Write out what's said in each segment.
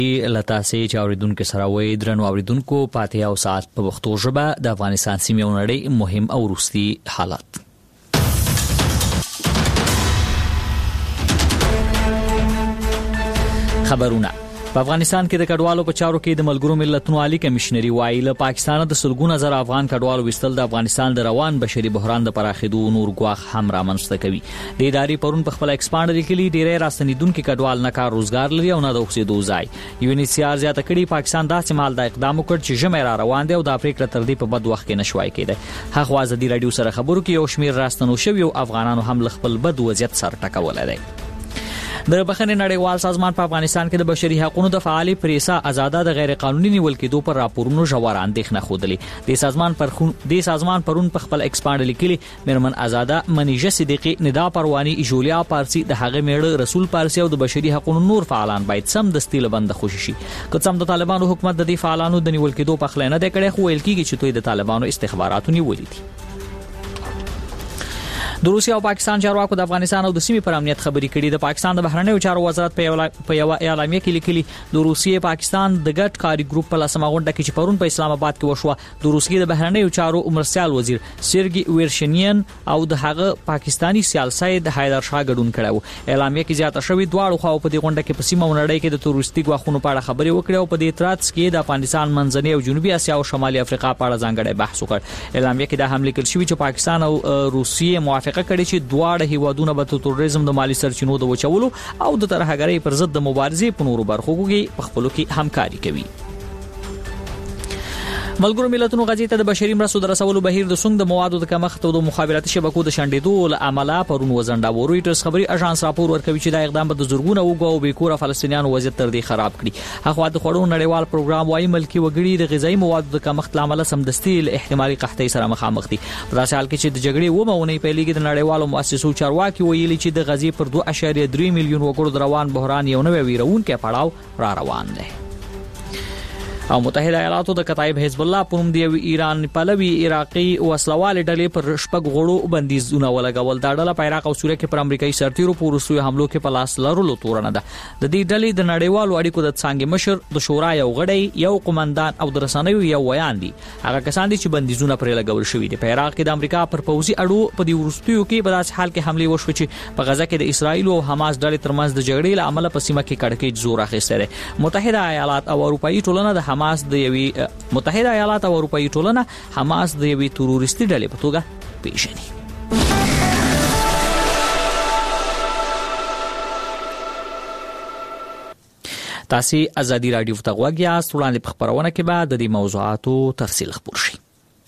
لتاسې چې اوریدونکو سره وې درنو اوریدونکو پاتې او ساعت په وختو ژبه د افغانستان سیمې او نړۍ مهم او وروستي حالات. خبرونه په افغانستان کې د کډوالو په چارو کې د ملګرو ملتونو عالی کمشنري وایي له پاکستان د سلګونه زره افغان کډوالو وستل د افغانستان د روان بشري بحران د پراخېدو نور ګواښ هم رامنځته کوي. د ادارې پرون په خپل ایکسپانډ لیکلي ډېری راستنیدونکو کډوال نه کار روزګار لري او نه د اوسېدو ځای. UNHCR زیاته کړي پاکستان داسې مال د اقدام وکړ چې ژمه را روان دی او د افریقا تر دې په بد وخت کې نشوي کېده. هغه ازادي رادیو سره خبرو کې یو شمیر راستنو شوی او افغانانو هم خپل بد وضعیت سره ټکول دي. د بخښنې نړیوال سازمان په افغانستان کې د بشري حقوقو د فعالي پریسا آزاده د غیر قانوني نیول کېدو پر راپورونو ژور اندېښنه خوده. د سازمان پرون په خپل ایکسپانډ لیکلي مرمن آزاده منیژه صدیقی ندا پروانی جولیا پارسی د هغه میړه رسول پارسی او د بشري حقوقو نور فعالان باید سم د ستیل بند خوشي شي. که څم د طالبانو حکومت د دې فعالانو د نیول کېدو په خلینه د کړه خو ویل کېږي چې دوی د طالبانو استخباراتو نیولې دي. د روسیا او پاکستان چارواکو د افغانستان او د سیمې پر امنیت خبري کړي. د پاکستان د بهرنیو چارو وزارت په یو اعلامیه کې لیکلي د روسیې پاکستان د ګډ کاري ګروپ په لاسمه غونډه کې چې پرون په اسلام آباد کې وشوه د روسیې د بهرنیو چارو مرسیال وزیر سرګي ویرشنین او د هغه پاکستانی سیال سید حیدر شاه ګډون کړو. اعلامیه کې زیاته شوی دواړو خواو په دې غونډه کې په سیمه او نړۍ کې د تروریستي ګواښونو په اړه خبرې وکړې او په دې ترڅ کې د افغانستان منځنۍ او جنوبي اسیا او شمالي افریقا په اړه ځانګړی بحث وکړ. اعلامیه کې دا هم لیکل شوی چې پاکستان او روسیې موافقه کړې چې د هیوادونو به تروریزم د مالی سرچینو د وچولو او د ترهګرۍ پر ضد د مبارزې په نورو برخو کې په خپلو کې همکاري کوي. ملګرو ملتونو غزې ته د بشري مرستو د رسولو بهیر د سونګ د موادو د کمښت او د مخابراتي شبکو د شنډېدو له امله پرون وزنډاوه. رويټرز خبري اژانس راپور ورکوي چې دا اقدام به د زورګونه وګو او بیکوره فلسطینیانو وضعیت تر دې خراب کړي. هغه د خوړو نړیوال پروګرام وايي ملکی وګړي د غذایی موادو د کمښت لامل سمدستي له احتمالي قحطۍ سره مخامخ دي. په داسې حال کې چې د جګړې ومونه پیلېږي د نړیوالو مؤسسو چارواکي ویلي چې د غزې پر 2.3 میلیون وګړو د روان بحران یو نوې ویرونکې پړاو را روان دی. او متحده ایالاتو د کتایب حزب الله په نوم د ایران پلوي عراقي وسلوال ډلې پر شپږ غړو بندیزونه ولګول. دا ډله په عراق او سوریه کې پر امریکایي سرتیرو په روسي حملو کې په لاس لرلو تورنه ده. د دې ډلې د نړیوالو اړیکو د څنګه مشر د شورا یو غړی یو قومندان او د رسنیو یو ویان دي. هغه کسان دي چې بندیزونه پر لګول شوی دي. په عراق کې د امریکا پر پوځي اډو په دې ورستیو کې په داسې حال کې حمله وشوه چې په غزه کې د اسرایل او حماس ډلې ترمنځ د جګړې له امله په سیمه کې کړکېچ زور اخیسته ده. متحده ایالات او اروپאי ټولنه د حماس د یوې متحده ایالات او اروپאי ټولنه حماس د یوې تروریستي ډلې په توګه پیژني. تاسو ازادي رادیو ته غوږ یاست. وړاندې په خبرونه کې به د دې موضوعاتو تفصیل خبر شي.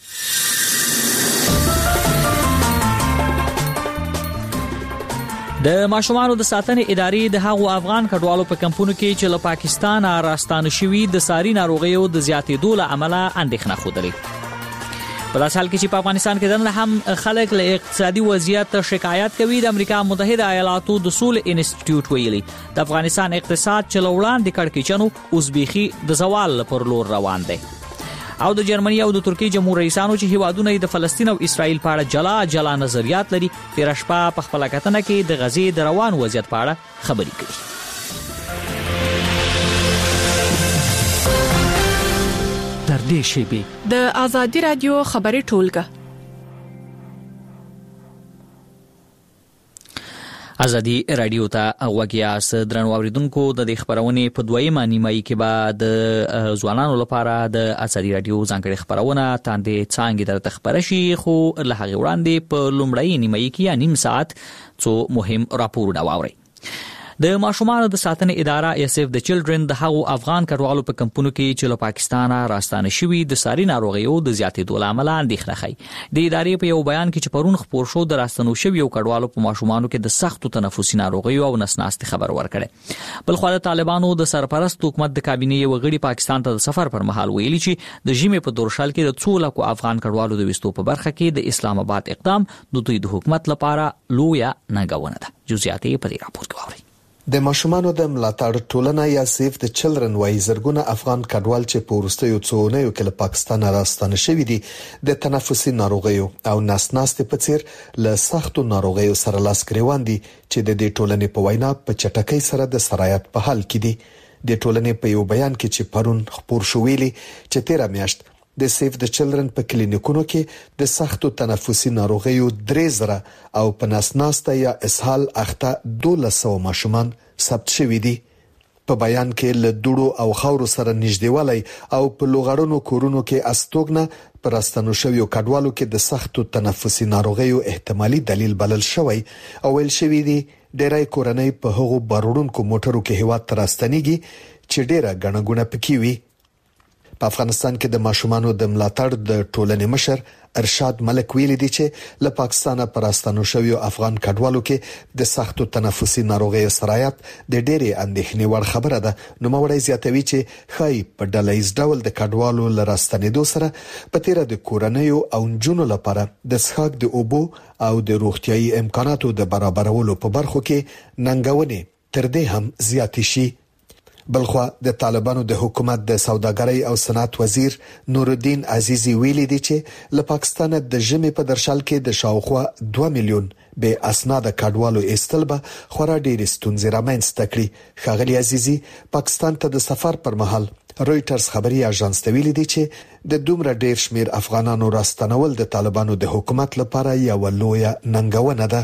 د ماشومانو د ساتنې ادارې د هغو افغان کډوالو په کمپونو کې چې له پاکستان راستانه شوي د ساري ناروغیو د زیاتېدو له امله اندېښنه خوده. په داسې حال کې چې په افغانستان کې دنه هم خلک له اقتصادي وضعیت شکایت کوي. د امریکا متحده ایالاتو د سول انسټیټیوټ ویلي د افغانستان اقتصاد چې لوړان د کړکېچنو اوزبيخي د زوال پر لور روان دی. او د جرمني او د ترکیې جمهور رئیسانو چې هیوادونه د فلسطین او اسرائیل په اړه جلا نظریات لري تیر شپه په خپل کتنه کې د غزې د روان وضعیت په اړه خبرې کړي. در دې شیبه د ازادي رادیو خبري ټولګه ازادي رادیو ته وګیاس. درنو اوریدونکو د دې خبرونه په دویمه نیمایي کې بعد د ځوانانو لپاره د ازادي رادیو ځانګړي خبرونه تاندې څنګه درته خبره شي خو له هغه وړاندې په لومړی نیمایي کې نیم ساعت څو مهم راپورونه واوري. د ماشومانو د ساتنې اداره ایسف د چلډرن د هغو افغان کډوالو په کمپونو کې چې له پاکستان راستانه شوي د ساري ناروغیو د زیاتېدو له امله اندېښنه ښيي. د ادارې په یو بیان کې چې پرون خپور شو د راستنو شویو کډوالو په ماشومانو کې د سختو تنفسي ناروغیو او نسناستي خبر ورکړي. بل خو د طالبانو د سرپرست حکومت د کابینې وغړي پاکستان ته د سفر پر مهال ویلي چې د ژمي په دورشل کې د 2 لک افغان کډوالو د وستو په برخه کې د اسلام آباد اقدام د دوی د حکومت لپاره لویه ننګونه ده. جزئیات په دې راپور کې واورئ. د ماشومانو د ملاتړ ټولنه یا سیف د چلډرن وايي زرګونه افغان کډوال چې په وروستیو څو اونیو کې له پاکستان راستانه شوي دي د تنفسي ناروغیو او نسناستي په څیر له سختو ناروغیو سره لاس ګریوان دي چې د دې ټولنې په وینا په چټکۍ سره د سرایت په حال کې دي. د ټولنې په یو بیان کې چې پرون خبر شو ویلي چې 13 میاشت د سیف د چلډرن په کلینیکونو کې د سختو تنفسي ناروغیو 3000 او په ناسناسته یا اسهال اخته 1200 ماشومان ثبت شوي دي. په بیان کې له دوړو او خاورو سره نږدېوالی او په لوغړونو کورونو کې استوګنه پر راستنو شویو کډوالو کې د سختو تنفسي ناروغیو احتمالي دلیل بلل شوی او ویل شوی دی ډېرای کورنۍ په هغو بارونکو موټرو کې هیواد ته راستنیږي چې ډېره ګڼه ګوڼه پکې وي. په افغانستان کې د ماشومانو د ملاتړ د ټولنې مشر ارشاد ملک ویلي دی چې له پاکستانه پر راستنو شویو افغان کډوالو کې د سختو تنفسي ناروغیو سرایت د ډېرې اندېښنې وړ خبره ده. نو موري زیاتوي چې خای په ډلهیز ډول د کډوالو لراستنېدو سره په تیر د کورنیو او جنونو لپاره د څښاک د اوبو او د روغتيایي امکاناتو د برابرولو په برخو کې ننګونې تر دې هم زیات شي. بلخوا د طالبانو د حکومت د سوداګرۍ او صنعت وزیر نور الدین عزیزی ویلي دی چې له پاکستان د ژمي په درشل کې د شاوخوا 2 میلیون به اسناد کډوالو استل به خورا ډېر ستونزې رامنځته کړي. ښاغلي عزیزی پاکستان ته د سفر پر مهال رويټرز خبري اژانس ته ویلي دی چې د دومره ډېر شمیر افغانانو راستنول د طالبانو د حکومت لپاره یو لویه ننګونه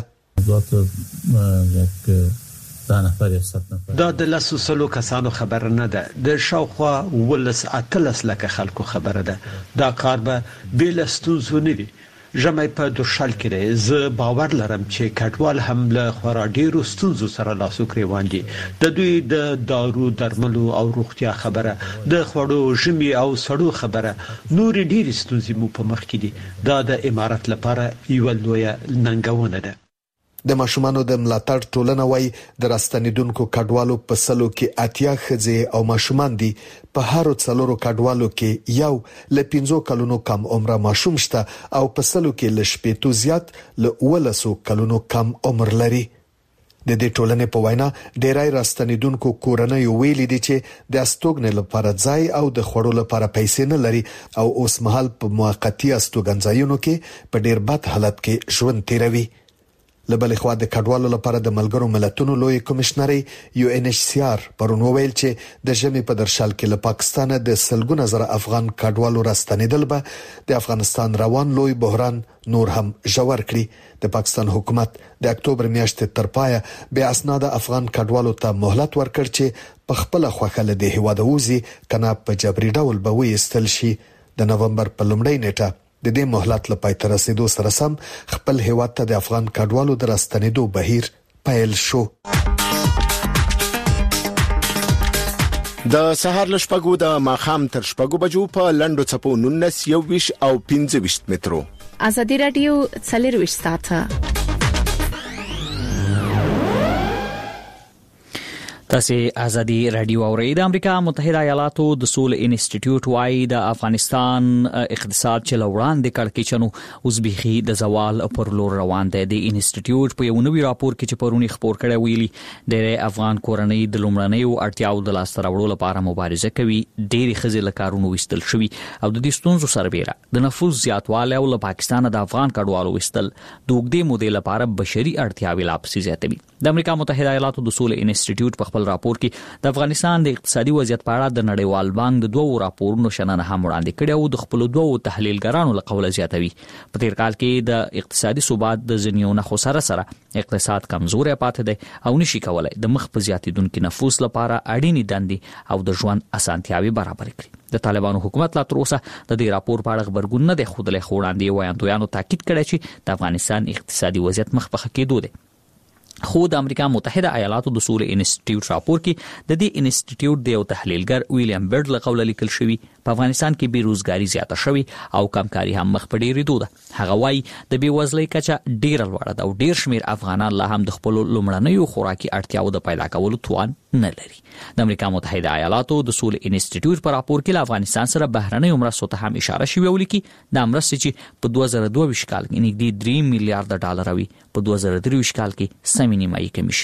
ده. دا د لاسو سلو کسانو خبر نه ده، د شاوخوا ولس اتلس لکه خلکو خبره ده. دا کار به بل ستونزو نه وي. ژمي په درشل کې زه باور لرم چې کډوال هم له خورا ډیرو ستونزو سره لاس وکړي دي. د دوی د دارو درملو او روغتیا خبره، د خوړو ژمي او سړو خبره، نور ډیر ستونزې مو په مخ کې دي. دا د امارت لپاره یو لویه ننګونه ده. د ماشومانو د ملاتړ ټولنه وای د راستنیدونکو کډوالو په سلو کې 80 ښځې او ماشومان دي. په هر څلورو کډوالو کې یو ل 15 کلونو کم عمره ماشوم شته او په سلو کې ل 15 زیات ل 11 کلونو کم عمر لري. د دې ټولنې په وینا ډېرای راستنیدونکو کورنۍ ویلي دي چې د استوګنې لپاره ځای او د خوړو لپاره پیسې نه لري او اوس مهال په موقتی استوګنځایونو کې په ډېر بد حالت کې ژوند تیروي. لبل خو د کډوالو لپاره د ملګرو ملتونو لوی کمشنري UNHCR پرون ویل چې د ژمي په درشل کې له پاکستانه د سلګونه زره افغان کډوالو راستنیدل به د افغانستان روان لوی بحران نور هم ژور کړي. د پاکستان حکومت د اکتوبر میاشتې تر پایه به اسناد افغان کډوالو ته مهلت ورکړ چې په خپل خوخه له هیواد ووزي کنه په جبري ډول به وېستل شي. د نومبر په لومړۍ نیټه د دې مهلت لپاره تر رسیدو سره سم خپل هیواد ته د افغان کډوالو د راستنېدو بهیر پیل شو. د سهار لشپګو د ماخام تر شپګو بجو په لندو چپو 19 21 او 25 مترو. ازادي رادیو 24 ساعته. تاسو ازادي رادیو اورئ. د امریکا متحده ایالاتو د سول انسټیټیوټ وايي د افغانستان اقتصاد چې لوړاندې کړکېچنو اوسبيخي د زوال پر لور روان دی. د انسټیټیوټ په یو نوي راپور کې چې پرونی خبر کړی ویلي د افغان کورنۍ د لومړنیو اړتیاو د لاس راوړلو لپاره مبارزه کوي. ډېری ښځې له کارونو وستل شوي او د دې ستونزو سربېره د نفوس زیاتوالی او له پاکستان د افغان کډوالو وستل د اوږدې مودې لپاره بشري اړتیاوې لا پسې زیاتوي. د امریکا متحده ایالاتو د سول انسټیټیوټ په راپور کې د افغانستان د اقتصادي وضعیت په اړه د نړیوال بانک د دوه راپورونو شننه هم وړاندې کړې او د خپل دوه تحلیلګرانو له قوله زیاتوي. په تیر کال کې د اقتصادي ثبات د ځنیونه خو سره اقتصاد کمزوري پاتې دی او نشي کولای د مخ په زیاتیدونکو نفوس لپاره اړینې دندې او د ژوند اسانتیاوي برابر کړي. د طالبانو حکومت لا تر اوسه د دې راپور په اړه خبرګون نه دی خوده وړاندې وایي تاکید کړی چې د افغانستان اقتصادي وضعیت مخ په کېدو دی. خو د امریکا متحده ایالاتو د سول انسټیټیوټ راپور کې د دې انسټیټیوټ د یو تحلیلګر ویلیام برډ له قوله لیکل شوی په افغانستان کې بیروزګاری زیاته شوې او کمکاري هم مخ په ډیرېدو ده. هغه وايي د بیوزلۍ کچه ډیره لوړه ده او ډیر شمیر افغانان لا هم د خپل لومړنیو خوراکي اړتیاو د پیدا کولو توان نه لري. د امریکا متحده ایالاتو د سول انسټیټیوټ په راپور کې له افغانستان سره بهرنۍ مرستو ته هم اشاره شوې ولیکي د مرستې چې په 2022 کال کې نږدې $3 میلیارډ وي په 2023 کال کې سمې نیمایي کمی شوې.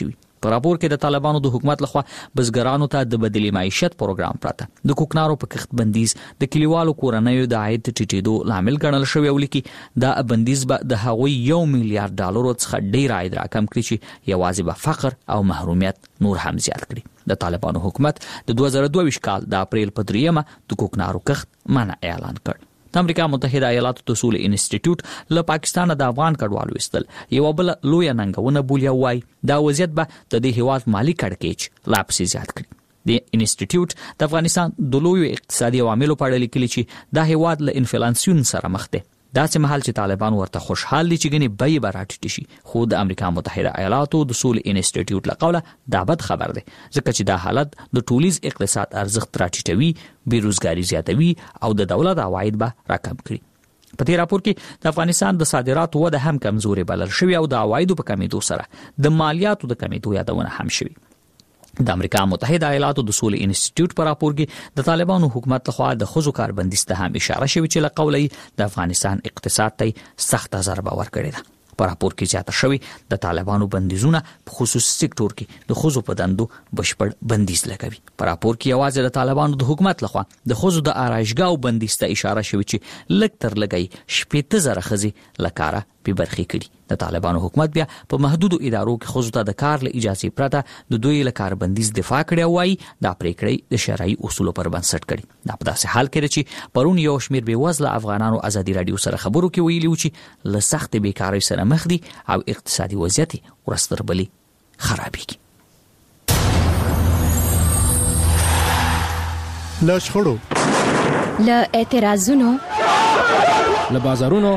په راپور کې د طالبانو د حکومت لخوا بزګرانو ته د بدیل معیشت پروګرام پراته د کوکنارو په کښت بندیز د کلیوالو کورنیو د عاید ټیټېدو لامل ګڼل شوی ولیکي دا بندیز به د هغوی $1 میلیارډ څخه ډیر عاید راکم کړي چې یوازې به فقر او محرومیت نور هم زیات کړي د طالبانو حکومت د 2022 کال د اپریل په 3 د کوکنارو کښت منع اعلان کړ د امریکا متحده ایالاتو د اصول انسټیټیوټ له پاکستان د افغان کډوالو استل یو بل لوی ننګونه بولیا وای دا وضعیت به د دې هیواد مالی کړکېچ لا پسې زیات کړي د انسټیټیوټ د افغانستان د لوی اقتصادي عواملو په اړه لیکلي چې دا هیواد له انفلاسیون سره مخ دی داسې مهال چې طالبان ورته خوشحال دي چې ګنې بیې به راټیټې شي خو د امریکا متحده ایالاتو د اصول انسټیټیوټ له قوله دا بد خبر دی ځکه چې دا حالت د ټولیز اقتصاد ارزښت راټیټوي بیروزګاري زیاتوي او د دولت عواید به راکم کړي په دې راپور کې د افغانستان د صادراتو وده هم کمزوري بلل شوی او د عوایدو په کمیدو سره د مالیاتو د کمیدو یادونه هم شوی د امریکا متحده ایالاتو د اصول انسټیټیوټ په راپور کې د طالبانو حکومت لخوا د ښځو کاربندیز ته هم اشاره شوې چې له قوله د افغانستان اقتصاد ته سخته ضربه ورکړې ده په راپور کې زیاته شوی د طالبانو بندیزونه په خصوصي سکتور کې د ښځو په دندو بشپړ بندیز لګوي په راپور کې یوازې د طالبانو د حکومت لخوا د ښځو د آرایشګاو بندیز ته اشاره شوې چې لږ تر لږه 70,000 ښځې له کاره بې برخې کړي د طالبانو حکومت بیا په محدودو ادارو کې ښځو ته د کار له اجازې پرته د دوی له کاربندیز دفاع کړی وای دا پریکړې د شرعي اصولو پر بنسټ کړي دا په داسې حال کې چې پرون یو شمېر بېوزله افغانانو ازادي راډیو سره خبرو کې ویلي و چې له سختې بیکارۍ سره مخ دي او اقتصادي وضعیت ورځ تر بلې خرابېږي له شخړو له اعتراضونو له بازارونو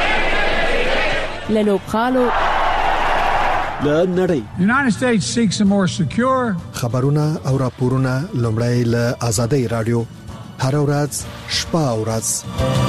له لوبغالو له نړۍ United States seeks a more secure خبرونه او راپورونه لومړی له آزادۍ رادیو هر ورځ شپه او ورځ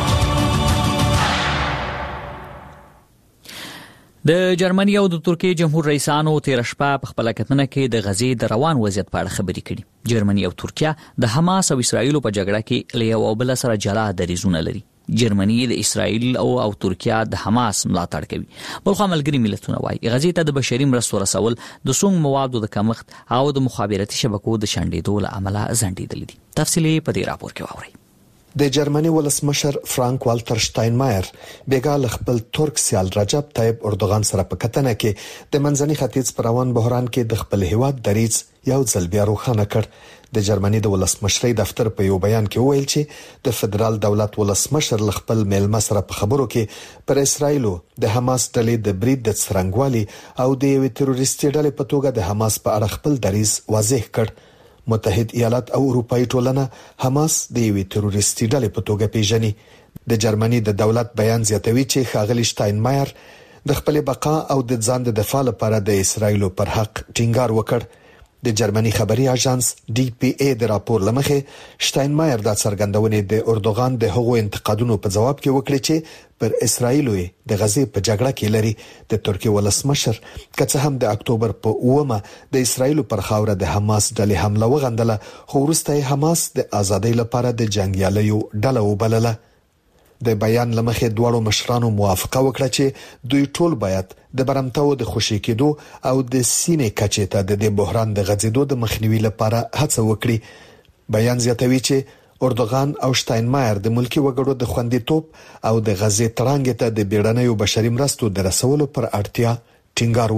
د جرمني او د ترکیې جمهور رئیسانو تیر شپه په خپل کتنه کې د غزې د روان وضعیت په اړه خبرې کړي جرمني او ترکیه د حماس او اسرایل په جګړه کې له یو بل سره جلا دریزونه لري جرمني د اسرایل او ترکیه د حماس ملاتړ کوي بلخو ملګری ملتونه وايي غزې ته د بشري مرستو رسول د سونګ موادو د کمښت او د مخابراتي شبکو د شنډېدو له امله ځنډېدل دي تفصیلي په دې راپور کې واورئ د جرمني ولسمشر فرانک والټر شټاینمایر بیګال خپل ترک سیال رجب طیب اردوغان سره په کتنه کې د منځني ختیځ پر روان بحران کې د خپل هیواد دریځ یو ځل بیا روښانه کړ د جرمني د ولسمشرۍ دفتر په یو بیان کې ویل چې د فدرال دولت ولسمشر خپل میلمه سره په خبرو کې پر اسرایل د حماس ډلې د برید د څرنګوالي او د یوې تروریستي ډلې په توګه د حماس په اړه خپل دریځ واضح کړ متحد ایالات او اروپאי ټولنه حماس د یوې تروریستي ډلې په توګه پیژني د جرمني د دولت بیان زیاتوي چې ښاغلي شټاینمایر د خپل بقا او د ځان د دفاع لپاره د اسرایل پر حق ټینګار وکړ د جرمني خبري اژانس ډي پی ای د راپور لمخې شټاینمایر د څرګندونې د اردوغان د هغو انتقادونو په جواب کې وکړي چې پر اسرایل د غزې په جګړه کې لري د ترکیه ولسمشر کڅ هم د اکتوبر په 9 د اسرایل پر خاوره د حماس ډلې حمله وغندله خو وروسته حماس د ازادۍ لپاره د جنگیالیو ډله وبلله د بیان لمخې دوړو مشرانو موافقه وکړه چې دوی ټول باید د برمتو د خوشی کېدو او د سیمې کچې ته د بحران د غځېدو د مخنیوي لپاره هڅه وکړي بیان زیاتوي چې اردوغان او شټاینمایر د ملکی وګړو د خوندیتوب او د غزې ترانګ ته د بیړنیو بشري مرستو د رسولو پر اړتیا ټینګار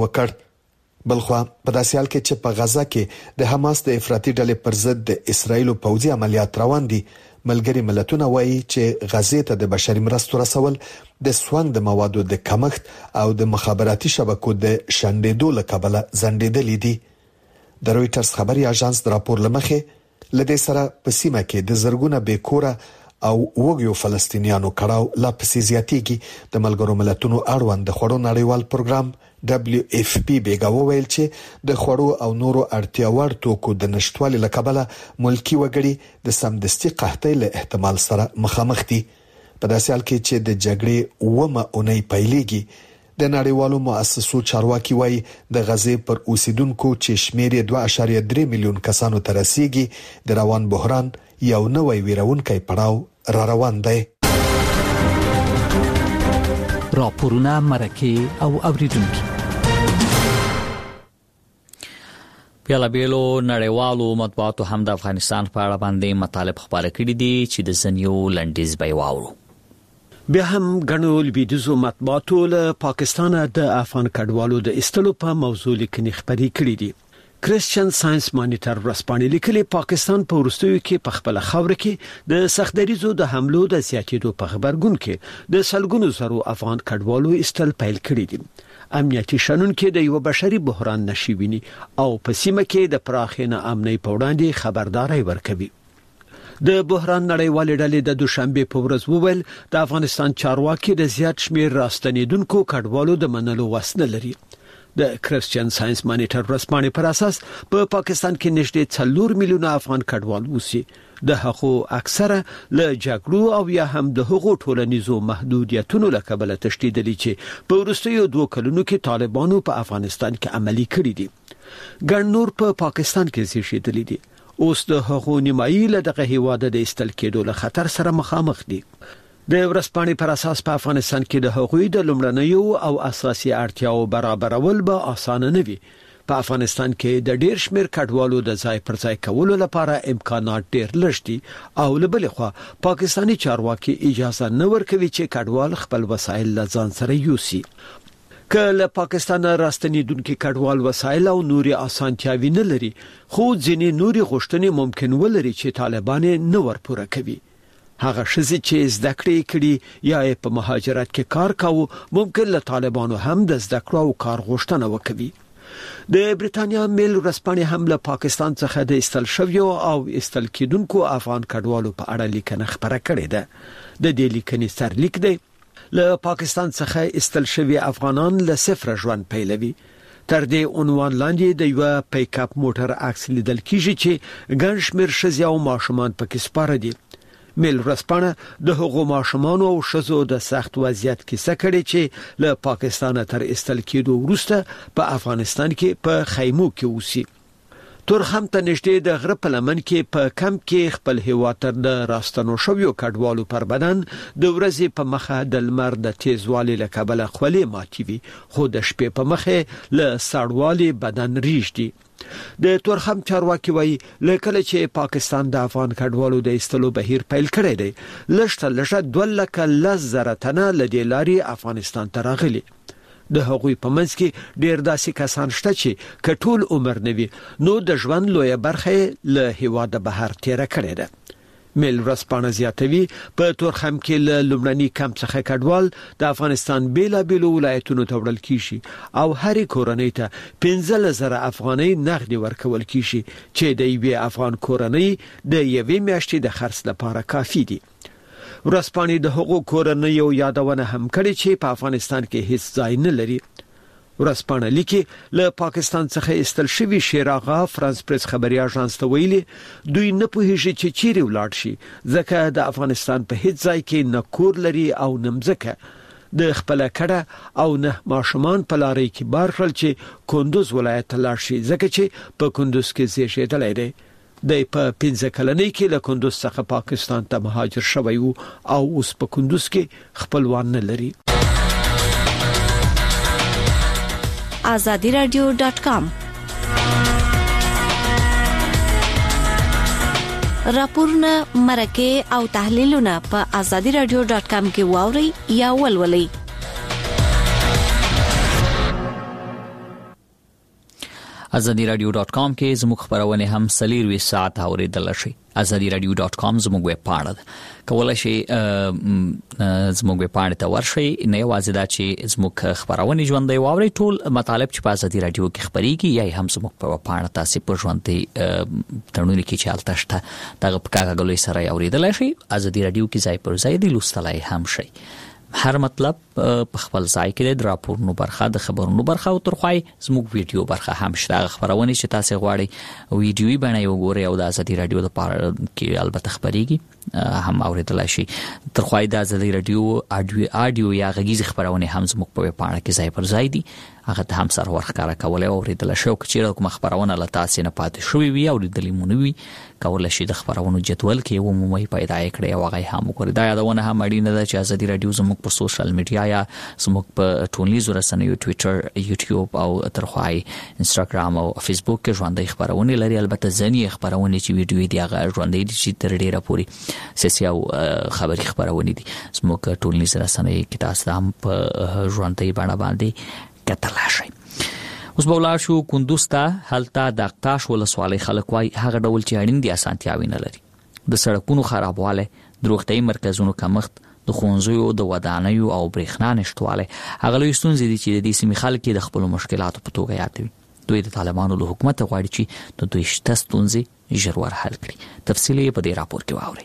وکړ بلخو په داسې حال کې چې په غزا کې د حماس د افراطي ډلې پر ضد د اسرایل پوځي عملیات روان دي ملګری ملتونه وایي چې غزې ته د بشري مرستو رسول د سوانګ د موادو د کمښت او د مخابراتي شبکو د شنډېدو له کبله ځنډېدلې دي د رويټرز خبري اژانس د راپور لمخې لدې سره په سیمه کې د زرګونه بیکوره او وګړو فلسطینیانو کړهو لا پسې زیاتېږي د ملګرو ملتونو اړوند د خړو نړیوال پروګرام WFP بیګاو ویل چې د خړو او نورو اړتیا وړ توکو د نشټوالي لکبله ملکی وګړي د سمدستي قحطۍ له احتمال سره مخامخ دي په داسې حال کې چې د جګړې ومه اونۍ پیلېږي د نړیوالو مؤسسو چارواکي وایي د غزې پر اوسیدونکو چې شمېر 2.3 میلیون کسانو ته رسیدي د روان بحران یو نوې ویرونکي پړاو را روان دی راپورونه مرکه او اوریدونکو بیلابیلو نړیوالو مطبوعاتو هم د افغانستان په اړه باندې مطالب خبره کړي دي چې د زنیو لنډیز به واورو. بیا هم غنو لبیدزو مطبوعاتو له پاکستان د افغان کډوالو د استلو په موضوع لیکنې خبري کړي دي. کرسچن ساينس مانیټر ورسپانې لیکلي پاکستان په ورستیو کې په خپل خاور کې د سختدریزو د حملو د زیاتېدو په خبرګون کې د سلګونو زرو افغان کډوالو استل پیل کړي دي. امنیتي شنن کې د یو بشري بحران نشي ویني او په سیمه کې د پراخینه امنیتي په وړاندې خبرداري ورکوي. د بحران نړیوال ډلې د دوشنبه په ورځ وویل د افغانستان چارواکي د زیات شمیر راستنیدونکو کډوالو د منلو وسنه لري. د کرسچن ساينس مانیټر رسمانه پر اساس په پاکستان کې نږدې 4 میلیونه افغان کډوال وسی. د هغو اکثره له جګړو او یا هم د هغو ټولنیزو محدودیتونو له کبله تشدیدلي چې په وروستیو 2 کلونو کې طالبانو په افغانستان کې عملي کړی دي. ګڼ نور په پاکستان کې زیږیدلي دي. اوس د هغو نیمایي له دغه هیواد د استل کېدو له خطر سره مخامخ دي. د ورسپانې پر اساس په افغانستان کې د هغوی د لومړنیو او اساسي اړتیاو برابرول به اسانه نه وي. په افغانستان کې د ډیر شمیر کډوالو د ځای پر ځای کولو لپاره امکانات ډیر لږ دي او لبل خو پاکستانی چارواکي اجازه نه ورکوي چې کډوال خپل وسایل له ځان سره یوسي. کله پاکستان راستنیدونکو کډوال وسایل او نوري اسانتیاوي نه لري خو ځینې نوري غوښتنې ممکن ولري چې طالبان نه ورپوره کوي. هغه شزي چې زده کړې کړي یا په مهاجرت کې کار کاوه ممکن له طالبانو هم د زده کړو او کار غوښتنه وکړي. د بریتانیا میل ورسپانې هم له پاکستان څخه د استل شویو او استل کېدونکو افغان کډوالو په اړه لیکنه خبره کړې ده. د دې لیکنې سرلیک دی له پاکستان څخه استل شوی افغانان له صفر ژوند پیلوي. تر دې عنوان لاندې د یو پیک اپ موټر عکس لیدل کیږي چې ګڼ شمېر ښځې او ماشومان پکې سپاره دي. میل ورسپانه د هغو ماشومان او شزو د سخت وضعیت کیسه کړي چې له پاکستان تر استل کېدو وروسته په افغانستان کې په خیمو کې اوسي. تورخم ته نږدې د غره په لمن کې په کمپ کې خپل هیواد تر د راستنو شویو کډوالو پر بدن د ورځې په مخه د لمر د تیزوالي له کبله خولې ماتي وي خو د شپې په مخه له سړوالي بدن ریږدي. د تورخم چارواکي وایي لکه چې پاکستان د افغان کډوالو د استلو بهیر پیل کړی دی لږه 2,10,000 تنه لدې لاري افغانستان ته راغلي. د هغوی په منځ کې ډیر داسې کسان شته چې کټول عمر نوي نو د ژوند لوی برخه له هیواد بهر تیر کړی ده. میل ورسپانه زیاتوي په تورخم کې له لومړني کمپ څخه کډوال د افغانستان بیلابیلو ولایتونو ته وړل کیږي او هر کورنۍ ته 15,000 افغانۍ نغدي ورکول کیږي چې د یوې افغان کورنۍ د یوې میاشتې د خرڅ لپاره کافي دي. ورسپانه د هغو کورنۍ یادونه هم کړي چې په افغانستان کې هیڅ ځای نه لري. ورسپانه لیکي له پاکستان څخه استل شوی شیراغا فرانس پریس خبري اژانس ته ویلي دوی نه پوهیږي چې چیرې ولاړ شي ځکه د افغانستان په هیڅ ځای کې نه کور لري او نه مځکه د خپل کړه او نه ماشومان په لاري کې بار کړل چې کندوز ولایت ته لاړ شي ځکه چې په کندوز کې زیږیدلی دی. د په 15 کلنۍ کې له کندوز څخه پاکستان ته مهاجر شوی او اوس په کندوز کې خپلوان نه لري. azadiradio.com راپورونه مرکه او تحلیلونه په azadiradio.com کې واوري یا ولولئ. azadiradio.com کې زموږ خبرونه هم 24 ساعت اوریدل شي. azadiradio.com زموږ ویب پاڼه ده. کولای شئ زموږ ویب پاڼه ته ورشئ. نه یوازې دا چې زموږ خبرونه ژوندۍ واوري ټول مطالب چې په azadi radio کې خبريږي یا هم زموږ په ویب پاڼه تاسو په ژوندۍ ترنونه کې چالتشته دغه پکاګلوي سره اوریدل شي. azadi radio کې ځای پر ځای دی لوستلای هم شي. هر مطلب په خپل ځای کې د راپورونو برخه د خبرونو برخه او ترخوای زموږ ویډیو برخه هم شته. خبرونه چې تاسو غواړئ ویډیوي بڼه یو ګورئ او د azadi radio لپاره کې البته خبريږي هم اوریدل شي. ترخوای د azadi radio اډیو یا غږیز خبرونه هم زموږ په پاڼه کې ځای پر ځای دي. هغه ته هم سر ورخاره کولای او ریدل شو چې کوم خبرونه لا تاسو نه پاتې شوې وي او ریدلې مونوي کولای شي د خبرونو جدول کې عمومي پیدا کړي او هغه هم وګوري. دا یادونه هم اړینه ده چې ازادي رادیو زموږ په سوشل میډیا یا زموږ په ټولنیزو رسنیو ټوئیټر، یوټیوب او ترخوای انستګرام او فیسبوک کې ژوندۍ خبرونه لري. البته ځینې خبرونه چې ویډیو دی هغه ژوندۍ دي چې تر ډیره پوري سیاسي او خبري خبرونه دي. زموږ ټولنیز رسنۍ کې تاسو هم په ژوندۍ باندې کتلای شئ. اوس بولا شو کندوز ته هلته د اقتاش ولسوالۍ خلک وای هغه ډول چې اړین دي اسانتیاوي نه لري. د سړکونو خرابواله، د روغتي مرکزونو کمښت، د ښوونځیو د ودانیو او برېښنا نشټواله هغه لوی ستونزې دي چې د دې سیمې خلک د خپل مشکلاتو په توګه یادوي. دوی د طالبانو له حکومت غواړي چې د دوی شته ستونزې ژر ور حل کړي. تفصیل په دې راپور کې واورئ.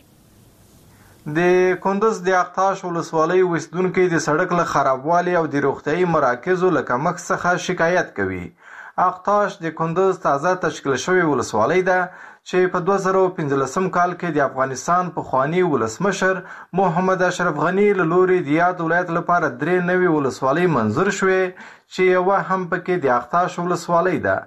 د کندوز د اقتاش ولسوالۍ اوسیدونکو د سړک له خرابوالي او د روغتي مراکزو له کمښت څخه شکایت کوي. اقتاش د کندوز تازه تشکیل شوی ولسوالۍ ده چې په 2015 کال کې د افغانستان پخوانی ولسمشر محمد اشرف غنی له لوري د یاد ولایت لپاره 3 نوې ولسوالۍ منظور شوې چې یو هم پکې د اقتاش ولسوالۍ ده.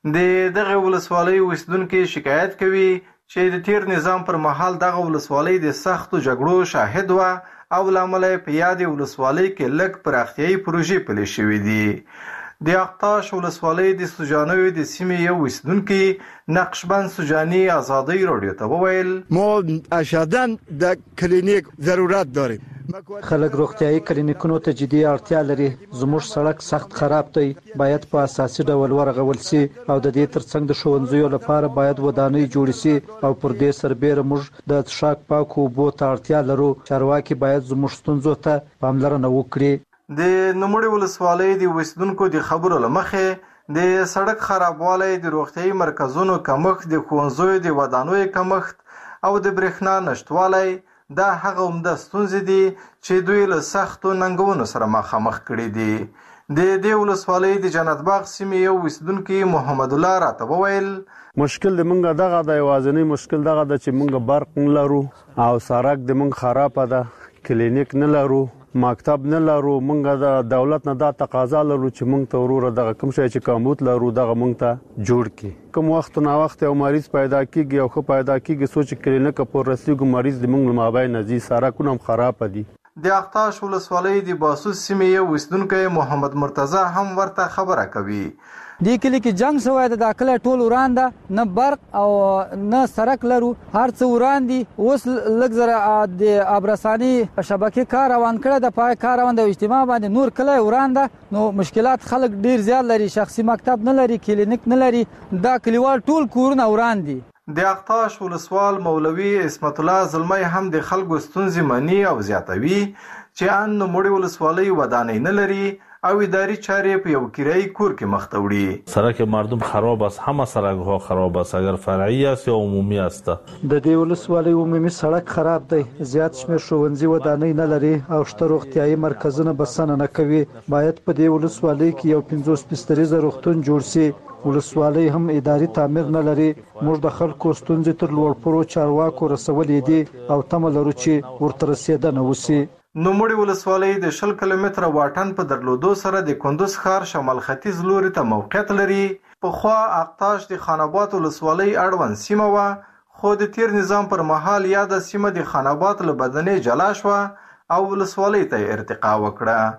د دغه ولسوالۍ اوسیدونکو شکایت کوي چې د تیر نظام پر مهال دغه ولسوالۍ د سختو جګړو شاهد و او لامل په یاد ولسوالۍ کې لږ پراختیايي پروژې پلي شوې دي. د اقتاش ولسوالۍ د سوجانوي د سیمې یو اوسیدونکي نقشبند سوجاني ازادي رادیو ته وویل ما اشدن د کلینیک ضرورت داریم. خلک روغتيایي کلینیکونو ته جدي اړتیا لري. زموږ سړک سخت خراب دی، باید په اساسي ډول ورغول شي او د دې ترڅنګ د ښوونځیو لپاره باید ودانۍ جوړ شي او پر دې سربېره موږ د څښاک پاکو اوبو ته اړتیا لرو. چارواکي باید زموږ ستونزو ته پاملرنه وکړي. د نوموړي ولسوالۍ د اوسیدونکو د خبرو له مخې د سړک خرابوالی، د روغتيایي مرکزونو کمښت، د ښوونځیو د ودانیو کمښت او د برېښنا نشټوالی دا هغه عمده ستونزې دي چې دوی له سختو ننګونو سره مخامخ کړي دي. د دې ولسوالۍ د جنت باغ سیمې یو اوسیدونکي محمد الله راته وویل مشکل د منګه دغه د یوازینی مشکل دغه د چې منګه برق نه لرو او سړک د منګ خراب ده، کلینیک نه لرو، مکتب نه لرو. منګه د دولت نه دا تقاضا لرو چې منګ ته وروره دغه کوم شی چې کمبود لرو دغه منګ ته جوړ کی. کوم وخت نه وخت یو مریض پیدا کیږي او خو پیدا کیږي سوچ کلینیک په رسیدو مریض د منګ مابین نزي سړکونه هم خراب دي. د اقتاش ولسوالۍ د باسوس سیمې یو اوسیدونکی محمد مرتضی هم ورته خبره کوي. دې کلی کې جنگ شوی د داخله ټول وران ده، نه برق او نه سړک لرو، هر څه وران دي. اوس لږ زره د ابرسانی شبکې کار روان کړه، د پای کار روان د اجتماع باندې نور کله وران ده. نو مشکلات خلک ډیر زیات لري، شخصي مکتب نه لري، کلینیک نه لري، دا کلیوال ټول کورونه وران دي. د اقتاش ولسوال مولوي اسمت الله زلمی هم د خلکو ستونزې مني او زیاتوي چې ان نوموړي ولسوالۍ ودانۍ نه لري او اداري چارې په یو کرایي کور کې مخ ته وړي. سړک مردم خراب است، همه سړک ها خراب است، اگر فرعی است یا عمومی است. د دې ولسوالۍ عمومي سړک خراب دی، زیات شمېر ښوونځي ودانۍ نه لري او شته روغتیایي مرکزونه بسنه نه کوي. باید په دې ولسوالۍ کې یو 50 بستریزه روغتون جوړ شي. ولسوالۍ هم اداري تعمیر نه لري. موږ د خلکو ستونزې تر لوړپوړو چارواکو رسولې دي او تمه لرو چې ورته رسیدنه وشي. نوموړي ولسوالۍ د 10 کیلومتره واټن په درلودو سره د کندوز ښار شمال ختیځ لوري ته موقعیت لري. پخوا اقتاش د خاناباد ولسوالۍ اړوند سیمه وه، خو د تیر نظام پر مهال یاده سیمه د خاناباد له بدنې جلا شوه او ولسوالۍ ته ارتقا وکړه.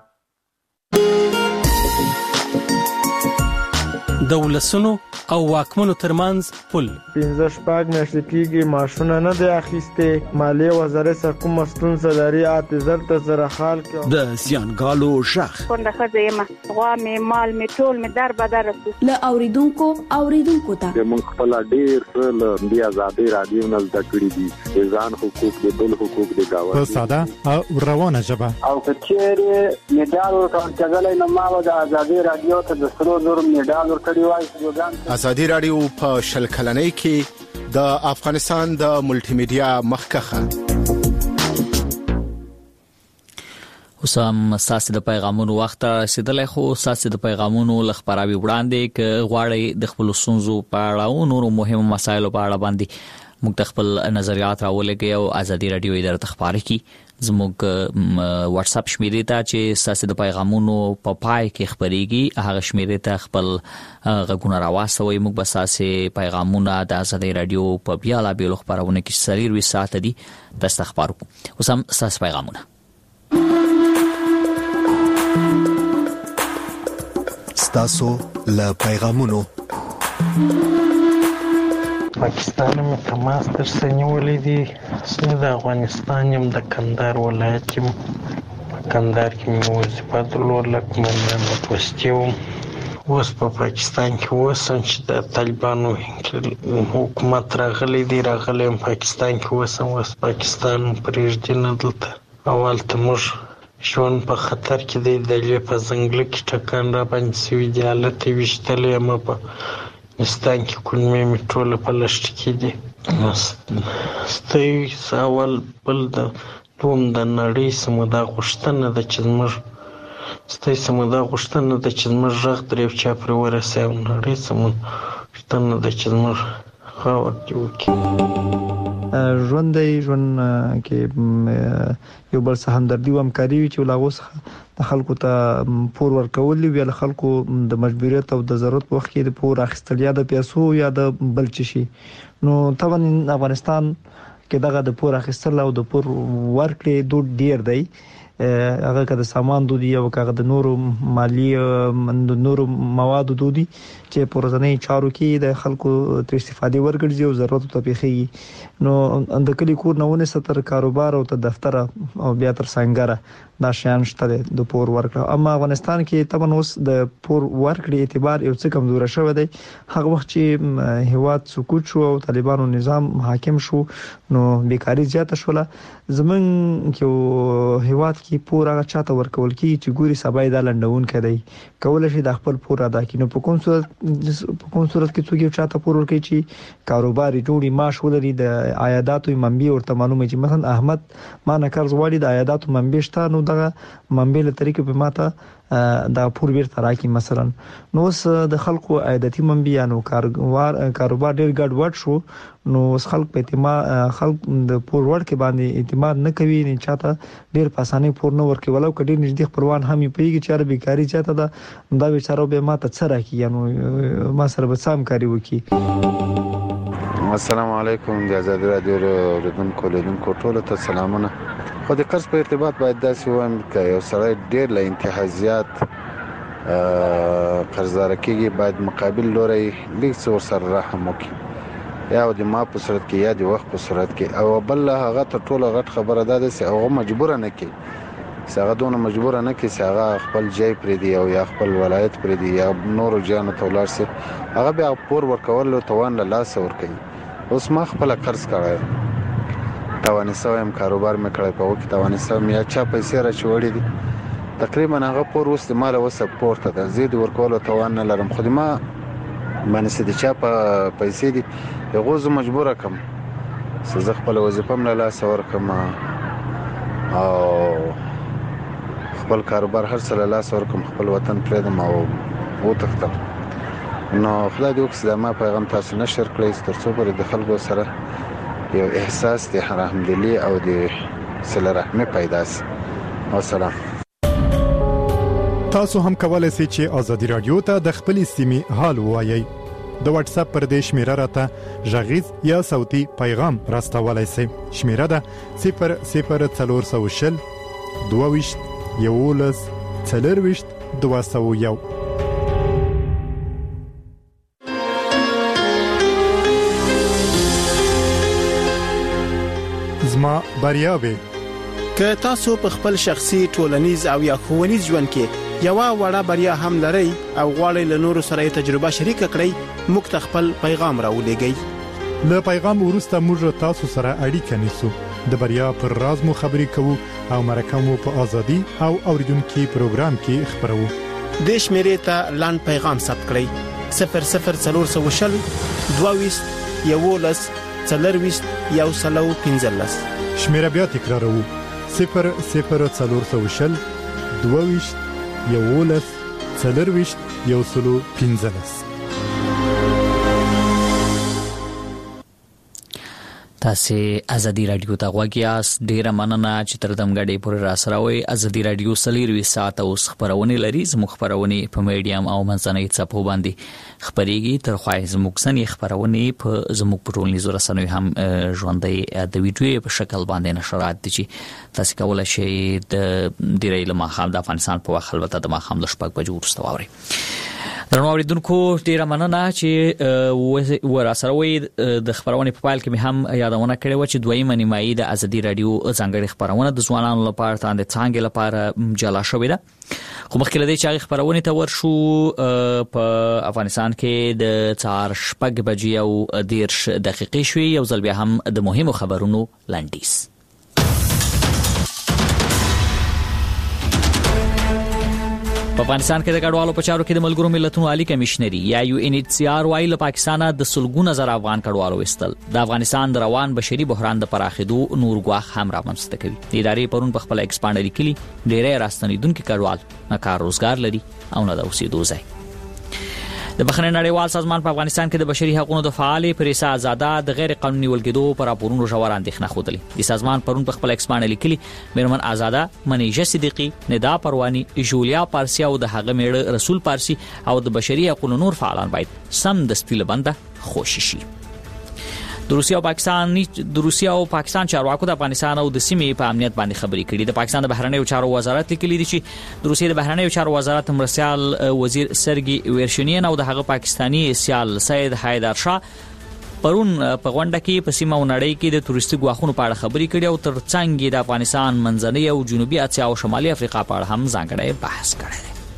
د ولسونو او واکمنو ترمنځ پل 15 میاشتې کېږي معاشونه نه دی اخیستې. مالیې وزارت څخه کومه ستونزه لري اعتذار ته سره حال کې د زیانګالو شخ کونډه ښځه یم، غوا مې مال مې ټول مې در بدر له اوریدونکو ته موږ خپل ډېر له دې ازادي رادیو نه زده کړي دي، د ځان حقوق د بل حقوق د گاوه په ساده او روانه ژبه او کچېره میډال ورکړل کېدل نو ما د ازادي رادیو ته د 300 میډال ورکړی وای. ازادي رادیو په شل کلنۍ کې د افغانستان د ملټي میډیا مخکخه وسام ساسي د پیغامونو وخت رسیدلای، خو ساسي د پیغامونو لخبراوي وړاندې ک غواړي د خپل سنځو په اړه او نورو مهمو مسایلو په اړه باندې موږ خپل نظریات راولګي او ازادي رادیو اداره تخبار کی زموږ واتس اپ شمیرې ته چې تاسو د پیغامونو په پای کې خبريږي هغه شمیرې ته خپل غږونه راوستوي. موږ به تاسو پیغامونه د ازادي رادیو په بیاله بیلو خبرونه کې سریر وي ساعت دي تاسو خبرو اوس هم تاسو پیغامونه تاسو له پیغامونو پاکستان مې تماس تر سنولې دي سمه د افغانستان يم د کندهار ولایت کې کندهار کې مې وظیفه درلوده کوم نه پوسټیو اوس په پاکستان کې وسم چې د طالبانو حکومت راغلي دي پاکستان کې وسم پاکستان پرېږدي نه دلته اول ته موږ شون په خطر کې دی د لې په ځنګل کې ټکان را باندې سوي دی حالت وشتلې م په نستان کې کلمې میټوله په لشت کې دي ستې سوال بل د دوم د نړۍ سمدا غشتنه د چزمر ستې سمدا غشتنه د چزمر رغ درې چا پر ورسې نړۍ سمدا د چزمر خاور جوړ ژوند کې یو بل څه همدردي او همکاري چې ولاغوس د خلکو ته پور ورکول وی له خلکو د مجبوریت او د ضرورت وخت کې د پور اخیستل یا د پیسو یا د بل څه شي نو طبعا افغانستان کې دغه د پور اخیستل او د پور ورکړې دوه ډیر دی هغه کده سامان دودي او هغه د نورو مالی د نورو مواد دودي چې پرځنۍ چارو کې د خلکو تر استفاده ورګرځي او ضرورت ته پیخي نو د کلی کور نهونه ستر کاروبار او ته دفتر او بیا تر څنګه دا شیان شته د پور ورکړه اما افغانستان کې طبعا اوس د پور ورکړې اعتبار یو څه کمزور شوی دی هغه وخت چې هیواد سقوط شو او طالبانو نظام حاکم شو نو بیکاری زیاته شوله زمون کې هیواد کې پور هغه چاته ورکول کی چې ګوري سبا د لندون کړي کول شي د خپل پور ادا کینو په کوم صورت کې څوک چاته پور ورکړي چې کاروبار جوړي معاش ولري د عایداتو منبع ورته معلومه چې مثلا احمد ما نه قرض واړي د عایداتو منبع شته نو دغه منبع له طریقې په ماته دا پور بیرته راکې مثلا نو د خلکو عایداتي منبع نو کاروبار ډیر ګډ وډ شو نو خلک په اعتماد خلک د پور ورکې باندې اعتماد نه کوي نه چاته ډیر په اسانه پور نه ورکې ولو کډیر نږدې خپلوان هم پیږي چې بیکاری چاته دا بیچاره به ماته څه راکې نو ما سره به سم کاری وکي. السلام علیکم د ازادي رادیو لیدونکو ټول ته سلامونه. خو د قرض په ارتباط باید داسې وایم چې یو سړی ډیر له انتها زیات قرضدار کېږي باید مقابل لوري لیک څور سره رحم وکړي یا د ما په صورت کې یا د وخت په صورت کې او بل هغه ته ټول غټ خبره ده چې هغه مجبور نه کی څنګه دونه مجبور نه کی څنګه خپل ځای پرې دی او یا خپل ولایت پرې دی یا نور جان تولار سي هغه بیا پور ورکول توان له لاس ور کوي اوس ما خپل قرض کړای توانسم کاروبار مې کړی په وخت توانسم یا چا پیسې را چوړې دي تقریبا هغه پور وست مال او سپورت ده زید ورکول توان نه لرم خو ما باندې د چا پیسې دي یغه زه مجبور کم زه خپل وظیفه مله لاس ورکم او خپل کاروبار هر څه له لاس ورکم خپل وطن پرېدم او وتښتم نو خدای دې وکړي ما پیغام تاسو نشر کړئ ترڅو پر د خلکو سره یو احساس د رحمدلی او د صله رحمه پیدا شي. والسلام. تاسو هم کولای شئ چې ازادي رادیو ته د خپل سیمې حال وایي د واتس اپ پر دې شمیره راته ژغیز یا صوتي پیغام راستولای شئ. شمیره ده 00420 22 11 40 201. زما بریاوي که تاسو په خپل شخصي ټولنیز او یا ښوونیز ژوند کې یو وړه بریا هم لرئ او غواړئ له نورو سره تجربه شریک کړئ موږ ته خپل پیغام راولېږئ. له پیغام وروسته موږ تاسو سره اړیکه نیسو د بریا پر راز مو خبرې کوو او مرکه مو په ازادي او اوریدونکو پروګرام کې خبرو. د شمیرې ته لاند پیغام ثبت کړئ 00420 22 11 40 115. شمیره بیا تکرارو 00420 22 11 40 115. تاسو ازادي رادیو ته غوږ یاست. ډیره مننه چې تر دمګړې پورې را سره وئ. ازادي رادیو سلیروي ساعت اوس خبرونه لري. زموږ خبرونه په میډیم او منځنۍ څپو باندې خبريږي. تر خوای زموږ سنې خبرونه په زموږ پټولنیزو رسنیو هم ژوندۍ د ویډیو په شکل باندې نشرات دي چې تاسو کولای شئ د ډیرې لمه خام د افغانستان په وخت البته د ماخام د شپږ بجو وروسته واوري. درنو اوریدونکو ډیره مننه چې ورسره وي. د خبرونه په پایل کې مې هم یادونه کړې و چې دویمه نیمایي د ازادي رادیو ځانګړي خبرونه د ځوانانو لپاره تاند څنګه لپاره جلا شوې ده. خو مخکې لدی چې خبرونه ته ورشو په افغانستان کې د 4:00 بجې او 10 دقیقې شوي. یو ځل بیا هم د مهمو خبرونو لنډیز. په افغانستان کې د کډوالو په چارو کې د ملګرو ملتونو عالی کمشنري یا UNHCR وايي له پاکستانه د سلګونه زر افغان کډوالو وستل د افغانستان د روان بشري بحران د پراخېدو نور غواخ هم رامنځته کوي. ادارې پرون په خپل ایکسپانډري کلی ډېرې راستنیدونکو کډوال نه کار روزګار لري او نه د اوسېدو ځای. د بخښنې نړیوال سازمان په افغانستان کې د بشري حقوقو د فعال پریسا آزاده د غیر قانوني ولګېدو پر راپورونو ژور اندېښنه خوده. د سازمان پرون په خپل ایکسپانډري کلی میرمن آزاده، منیجه صدیقی، ندا پروانی، جولیا پارسی او د هغه میړه رسول پارسی او د بشري حقوقو نور فعالان باید سم د سپیل بنده خوشي شي. د روسیا او پاکستان چارواکو د افغانستان او د سیمې په امنیت باندې خبرې کړي. د پاکستان د بهرنیو چارو وزارت لیکلي دي چې د روسیې د بهرنیو چارو وزارت مرسیال وزیر سرګي ویرشنین او د هغه پاکستانی سیال سید حیدر شاه پرون په غونډه کې په سیمه او نړۍ کې د تورستي غواخونو په اړه خبرې کړي او ترڅنګ د افغانستان منځنۍ او جنوبي اسیا او شمالي افریقا په اړه هم ځانګړی بحث کړی.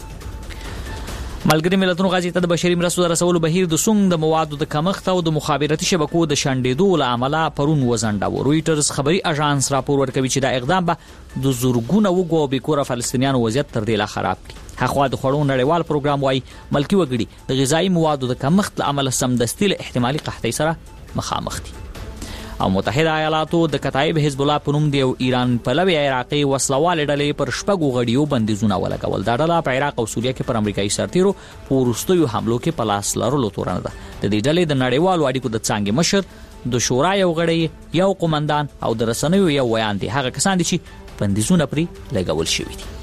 ملګری ملتونو غازی ته د بشري مرستو د رسولو بهیر د سونګ د موادو د کمښت او د مخابراتي شبکو د شنډېدو له امله پرون وزنډاوه. رويټرز خبري اژانس راپور ورکوي چې دا اقدام به د زورګونه وګو او بیکوره فلسطینیانو وضعیت تر ډیره خراب کړي. هغه د خړو نړیوال پروګرام وايي ملکی وګړي د غذایی موادو د کمښت له امله سمدستي له احتمالي قحطۍ سره مخامخ دي. او متحده ایالاتو د کتایب حزب الله په نوم د ایران پلوي عراقي وسلوال ډلې پر شپږو غړیو بندیزونه ولګول. دا ډله په عراق او سوریه کې پر امریکایي سرتیرو پورستیو حملو کې پلاس لرلو تورنه ده. د دې ډلې د نړیوالو اړیکو د څنګه مشر د شورا یو غړی یو قومندان او د رسنیو یو ویان دي هغه کسان دي چې بندیزونه پرې لګول شوی دي.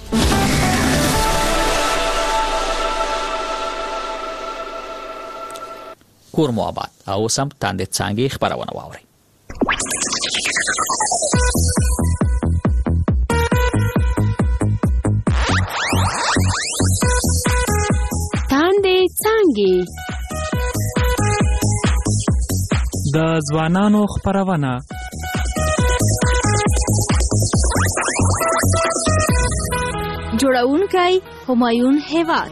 کور مو آباد او سم تاندې څنګه خبرونه واوري. تاندې څنګه د ځوانانو خبرونه جوړونکي همایون هیواد.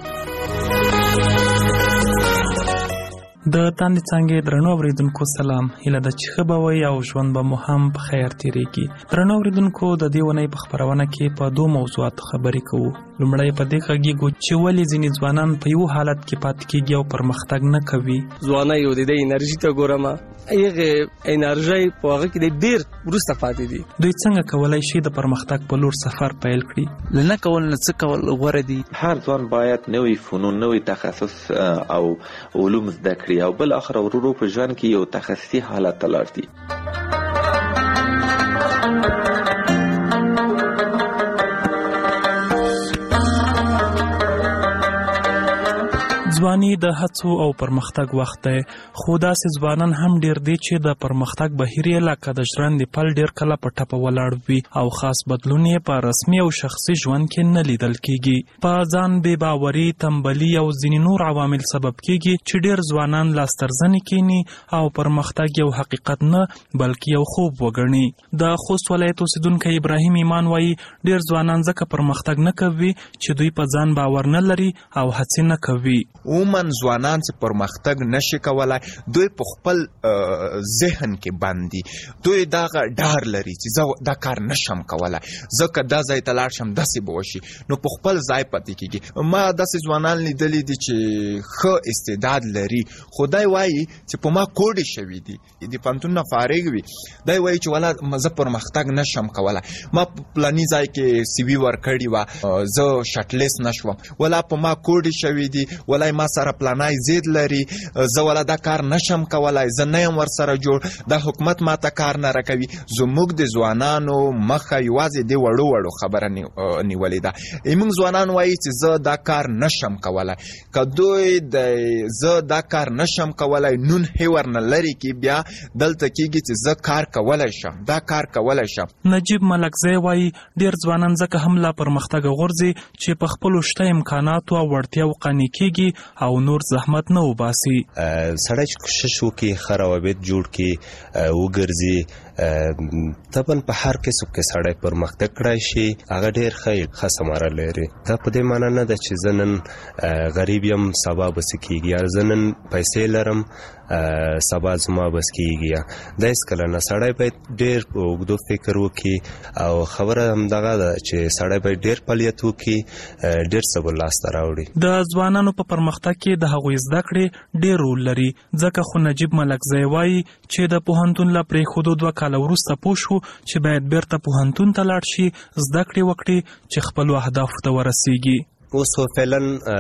د تاندې څنګه درنو اوریدونکو سلام. هیله د چخبوي او ژوند به مو هم په خیر تیریږي. درنو اوریدونکو د دې ونې په خبرونه کې په دوه موضوعات خبرې کوو. لومړی په دې خګيګو چې ولې ځینې ځوانان په یو حالت کې پاتې کېږي او پرمختګ نه کوي. ځواني یو د انرژي ته ګورم ایغه انرژي په هغه کې ډیر ورسته پاتې دي. دوی څنګه کولای شي د پرمختګ په لور سفر پیل کړي؟ لنه کول نه څه کول غوړه دي. هر ځوان باید نوې فنون، نوې تخصص او علوم زده کړي او بل اخر ورو په ژوند کې یو تخصصي حالت تلار دي. ځواني د هڅو او پرمختګ وخت دی، خو داسې ځوانان هم ډیر دي چې د پرمختګ بهیر یې لکه د ژرندې پل ډیر کله په ټپه ولاړ وي او خاص بدلون یې په رسمي او شخصي ژوند کې نه لیدل کیږي. په ځان بې باوري، تنبلي او ځینې نور عوامل سبب کیږي چې ډیر ځوانان لاسترزنې کینی او پرمختګ یو حقیقت نه بلکې یو خوب وګڼي. د خوست ولایت اوسیدونکی ابراهیم ایمان وایي ډیر ځوانان ځکه پرمختګ نه کوي چې دوی په ځان باور نه لري او هڅې نه کوي. عموما ځوانان چې پرمختګ نشي کولای دوی په خپل ذهن کې باندې دوی دا ډار لري چې زه دا کار نشم کولای، ځکه دا ځای ته لاړ شم داسې به وشي، نو په خپل ځای پاتې کېږي. ما داسې ځوانان لیدلي دي چې ښه استعداد لري خو دی وایي چې په ما کوډې شوي دي، د پوهنتون نه فارغ وي، دی وایي چې ولا زه پرمختګ نشم کولای، ما په پلاني ځای کې CV ورکړې وه زه شټلیست نشوم، ولا په ما کوډې شوي دي، ولا ما ما سره پلانای زید لري، زه ولا دا کار نشم کولای، زه نه یم ورسره جوړ، دا حکومت ماته کار نه راکوي. زموږ د ځوانانو مخه یوازې د وړو خبره نیولې ده. موږ ځوانان وایي چې زه دا کار نشم کولای. که دوی زه دا کار نشم کولای نون هیور نه لري کې بیا دلته کېږي چې زه کار کولای شم، دا کار کولای شم. نجیب ملکزی وایي ډېر ځوانان ځکه هم لا پرمختګ غورځي چې په خپلو شته امکاناتو او وړتیاو قانع کېږي او نور زحمت نه وباسي. سړی چې کوشش وکړي، ښه روابط جوړ کړي، وګرځي، طبعا په هر کسب کې سړی پرمختګ کړی شي، هغه ډېر ښه ثمره لري. دا په دې معنی نه ده چې زه نن غریب یم سبا به څه کېږي، یا زه نن پیسې لرم سبا زما بس کېږي. دا هېڅکله نه. سړی باید ډېر په اوږدو فکر وکړي او خبره همدغه ده چې سړی باید ډېر فعالیت وکړي، ډېر څه به لاسته راوړي. د ځوانانو په پرمختګ کې د هغوی زده کړې ډېر رول لري، ځکه خو نجیب ملکزی وایي چې د پوهنتون له پرېښودو 2 کاله وروسته پوه شو چې باید بیرته پوهنتون ته لاړ شي، زده کړې وکړي چې خپلو اهدافو ته ورسیږي. اوس فعلا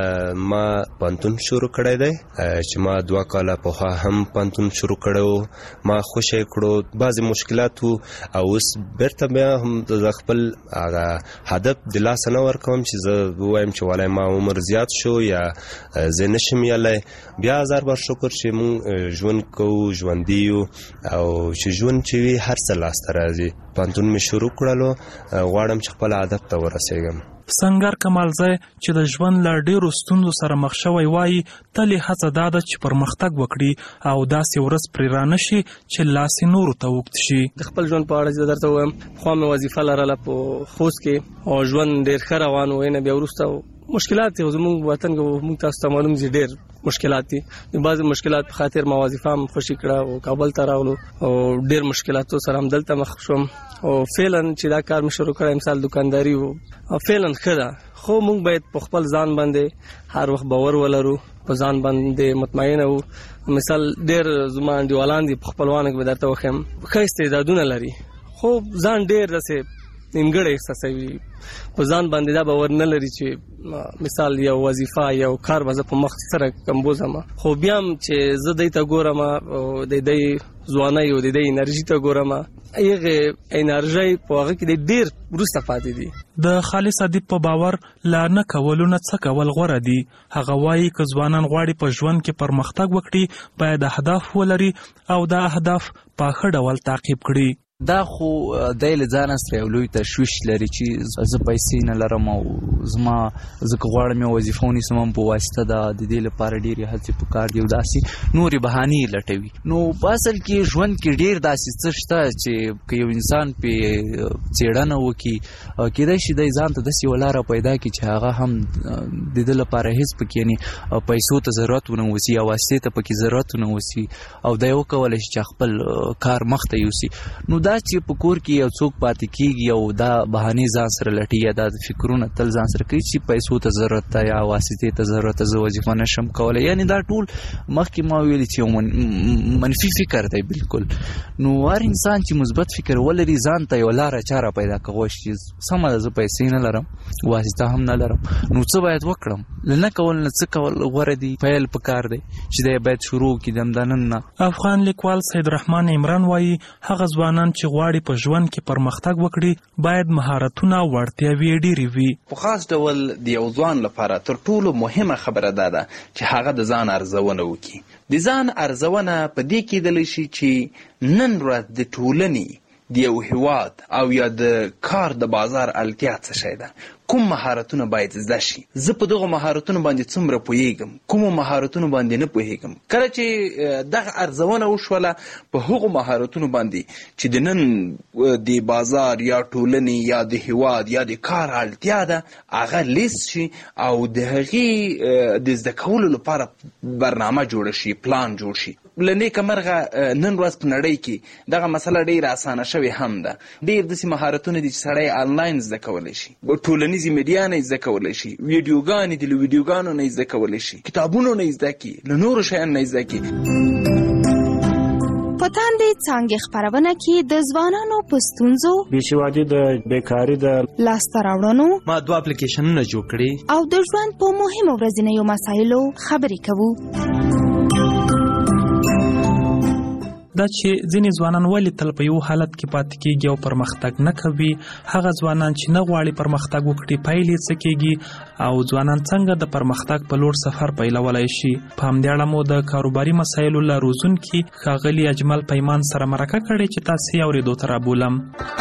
ما پوهنتون شروع کړی دی چې ما 2 کاله پخوا هم پوهنتون شروع کړی، ما خوشی کړو، بعضې مشکلات وو او اوس بیرته بیا هم د خپل هغه هدف د لاسه نه ورکوم چې زه ووایم چې والای ما عمر زیات شو یا زه نشم یلی. بیا هزار بار شکر چې مونږ ژوند کوو، ژوندي یو، او چې ژوند چې وي هر څه لاسته راځي. پوهنتون مې شروع کړلو، غواړم چې خپل هدف ته ورسېږم. سنگر کمالزی چې د ژوند له ډېرو ستونزو سره مخ شوی وایي تل یې هڅه دا ده چې پرمختګ وکړي او داسې ورځ پرې رانشي چې لاس یې نورو ته اوږد شي. د خپل ژوند په اړه چې درته ووایم، پخوا مې وظیفه لرله په خوست کې او ژوند ډېر ښه روان و. نه بیا وروسته مشکلات دي، زموږ وطن کې موږ تاسو ته معلوم دي ډېر مشکلات دي. د بعضې مشکلات په خاطر ما وظیفه هم خوشي کړه او کابل ته راغلو او ډېر مشکلاتو سره هم دلته مخ شوم. او فعلا چې دا کار مې شروع کړی، مثال دکانداري و، فعلا ښه ده، خو موږ باید په خپل ځان باندې هر وخت باور ولرو، په ځان باندې مطمئنه وو. مثال ډېر زما انډیوالان دي په خپلوانو کې به درته وښیم ښه استعدادونه لري، خو ځان ډېر داسې نیمګړی احساسوي، په ځان باندې دا باور نه لري چې مثال یو وظیفه یو کار به زه په مخ سره کمبوزم. خو بیا هم چې زه دی ته ګورم او د دی ځوانۍ او د دی انرژي ته ګورم، هغې انرژۍ په هغه کې ډېر وروسته پاتې دي. د خالص ادیب په باور لا نه کولو نه څه کول غوره دي. هغه وایي که ځوانان غواړي په ژوند کې پرمختګ وکړي، باید اهداف ولري او دا اهداف په ښه ډول تعقیب کړي. دا خو دی له ځانه سره یو لوی تشویش لري چې زه پیسې نه لرم او زما زه که غواړم یو وظیفه ونیسم هم په واسطه د دې لپاره ډېرې هڅې پکار دي او داسې نورې بهانې لټوي. نو په اصل کې ژوند کې ډېر داسې څه شته چې که یو انسان پې څېړنه وکړي، کېدای شي دی ځان ته داسې یوه لاره پیدا کړي چې هغه هم د ده لپاره هېڅ پکې یعنې پیسو ته ضرورت ونه اوسي یا واسطې ته پکې ضرورت ونه اوسي او دی وکولی شي چې خپل کار مخ ته یوسي. نو دا چې په کور کې یو څوک پاتې کېږي او دا بهانې ځان سره لټي یا دا فکرونه تل ځان سره کوي چې پیسو ته ضرورت ده یا واسطې ته ضرورت ده، زه وظیفه نشم کولی، یعنې دا ټول مخکې ما ویلي چې یو منفي فکر دی بالکل. نو هر انسان چې مثبت فکر ولري ځان ته یو لاره چاره پیدا کوي چې سمه ده زه پیسې نه لرم، واسطه هم نه لرم، نو څه باید وکړم؟ له نه کول نه څه کول غوره دي، پیل پکار دی چې دی باید شروع کړي د همدنن نه. افغان لیکوال سید رحمان عمران وایي هغه ځوانان چې غواړي په ژوند کې پرمختګ وکړي باید مهارتونه او وړتیاوې ډېرې وي. په خاص ډول د یو ځوان لپاره تر ټولو مهمه خبره دا ده چې هغه د ځان ارزونه وکړي. د ځان ارزونه په دې کېدلی شي چې نن ورځ د ټولنې د یو هیواد او یا د کار د بازار اړتیا څه شی ده، کوم مهارتونه باید زده شي، زه په دغه مهارتونو باندې څومره پوهیږم، کومو مهارتونو باندې نه پوهیږم. کله چې دغه ارزونه وشوله په هغو مهارتونو باندې چې د نن د بازار یا ټولنې یا د هیواد یا د کار اړتیا ده هغه لیست شي او د هغې د زده کولو لپاره برنامه جوړه شي، پلان جوړ شي. له نیکه مرغه نن ورځ په نړۍ کې دغه مسله ډېره اسانه شوې هم ده. ډېر داسې مهارتونه دي چې سړی آنلاین زده کولی شي، ټولنیزې میډیا نه یې زده کولی شي، ویډیوګانې دي له ویډیوګانو نه یې زده کولی شي، کتابونو نه یې زده کړي، له نورو شیانو نه یې زده کړي. په تاندې څانګې خپرونه کې د ځوانانو په ستونزو، بېسوادي د بیکاري د لاسته راوړنو، ما 2 اپلیکیشنونه جوړ کړي او د ژوند په مهمو ورځنیو مسایلو خبرې کوو. دا چې ځینې ځوانان ولې تل په یو حالت کې پاتې کېږي او پرمختګ نه کوي، هغه ځوانان چې نه غواړي پرمختګ وکړي پایلې څه کېږي، او ځوانان څنګه د پرمختګ په لور سفر پیلولی شي. په همدې اړه مو د کاروباري مسایلو له روزونکي ښاغلي اجمل پیمان سره مرکه کړې چې تاسې یې اورېدو ته رابولم.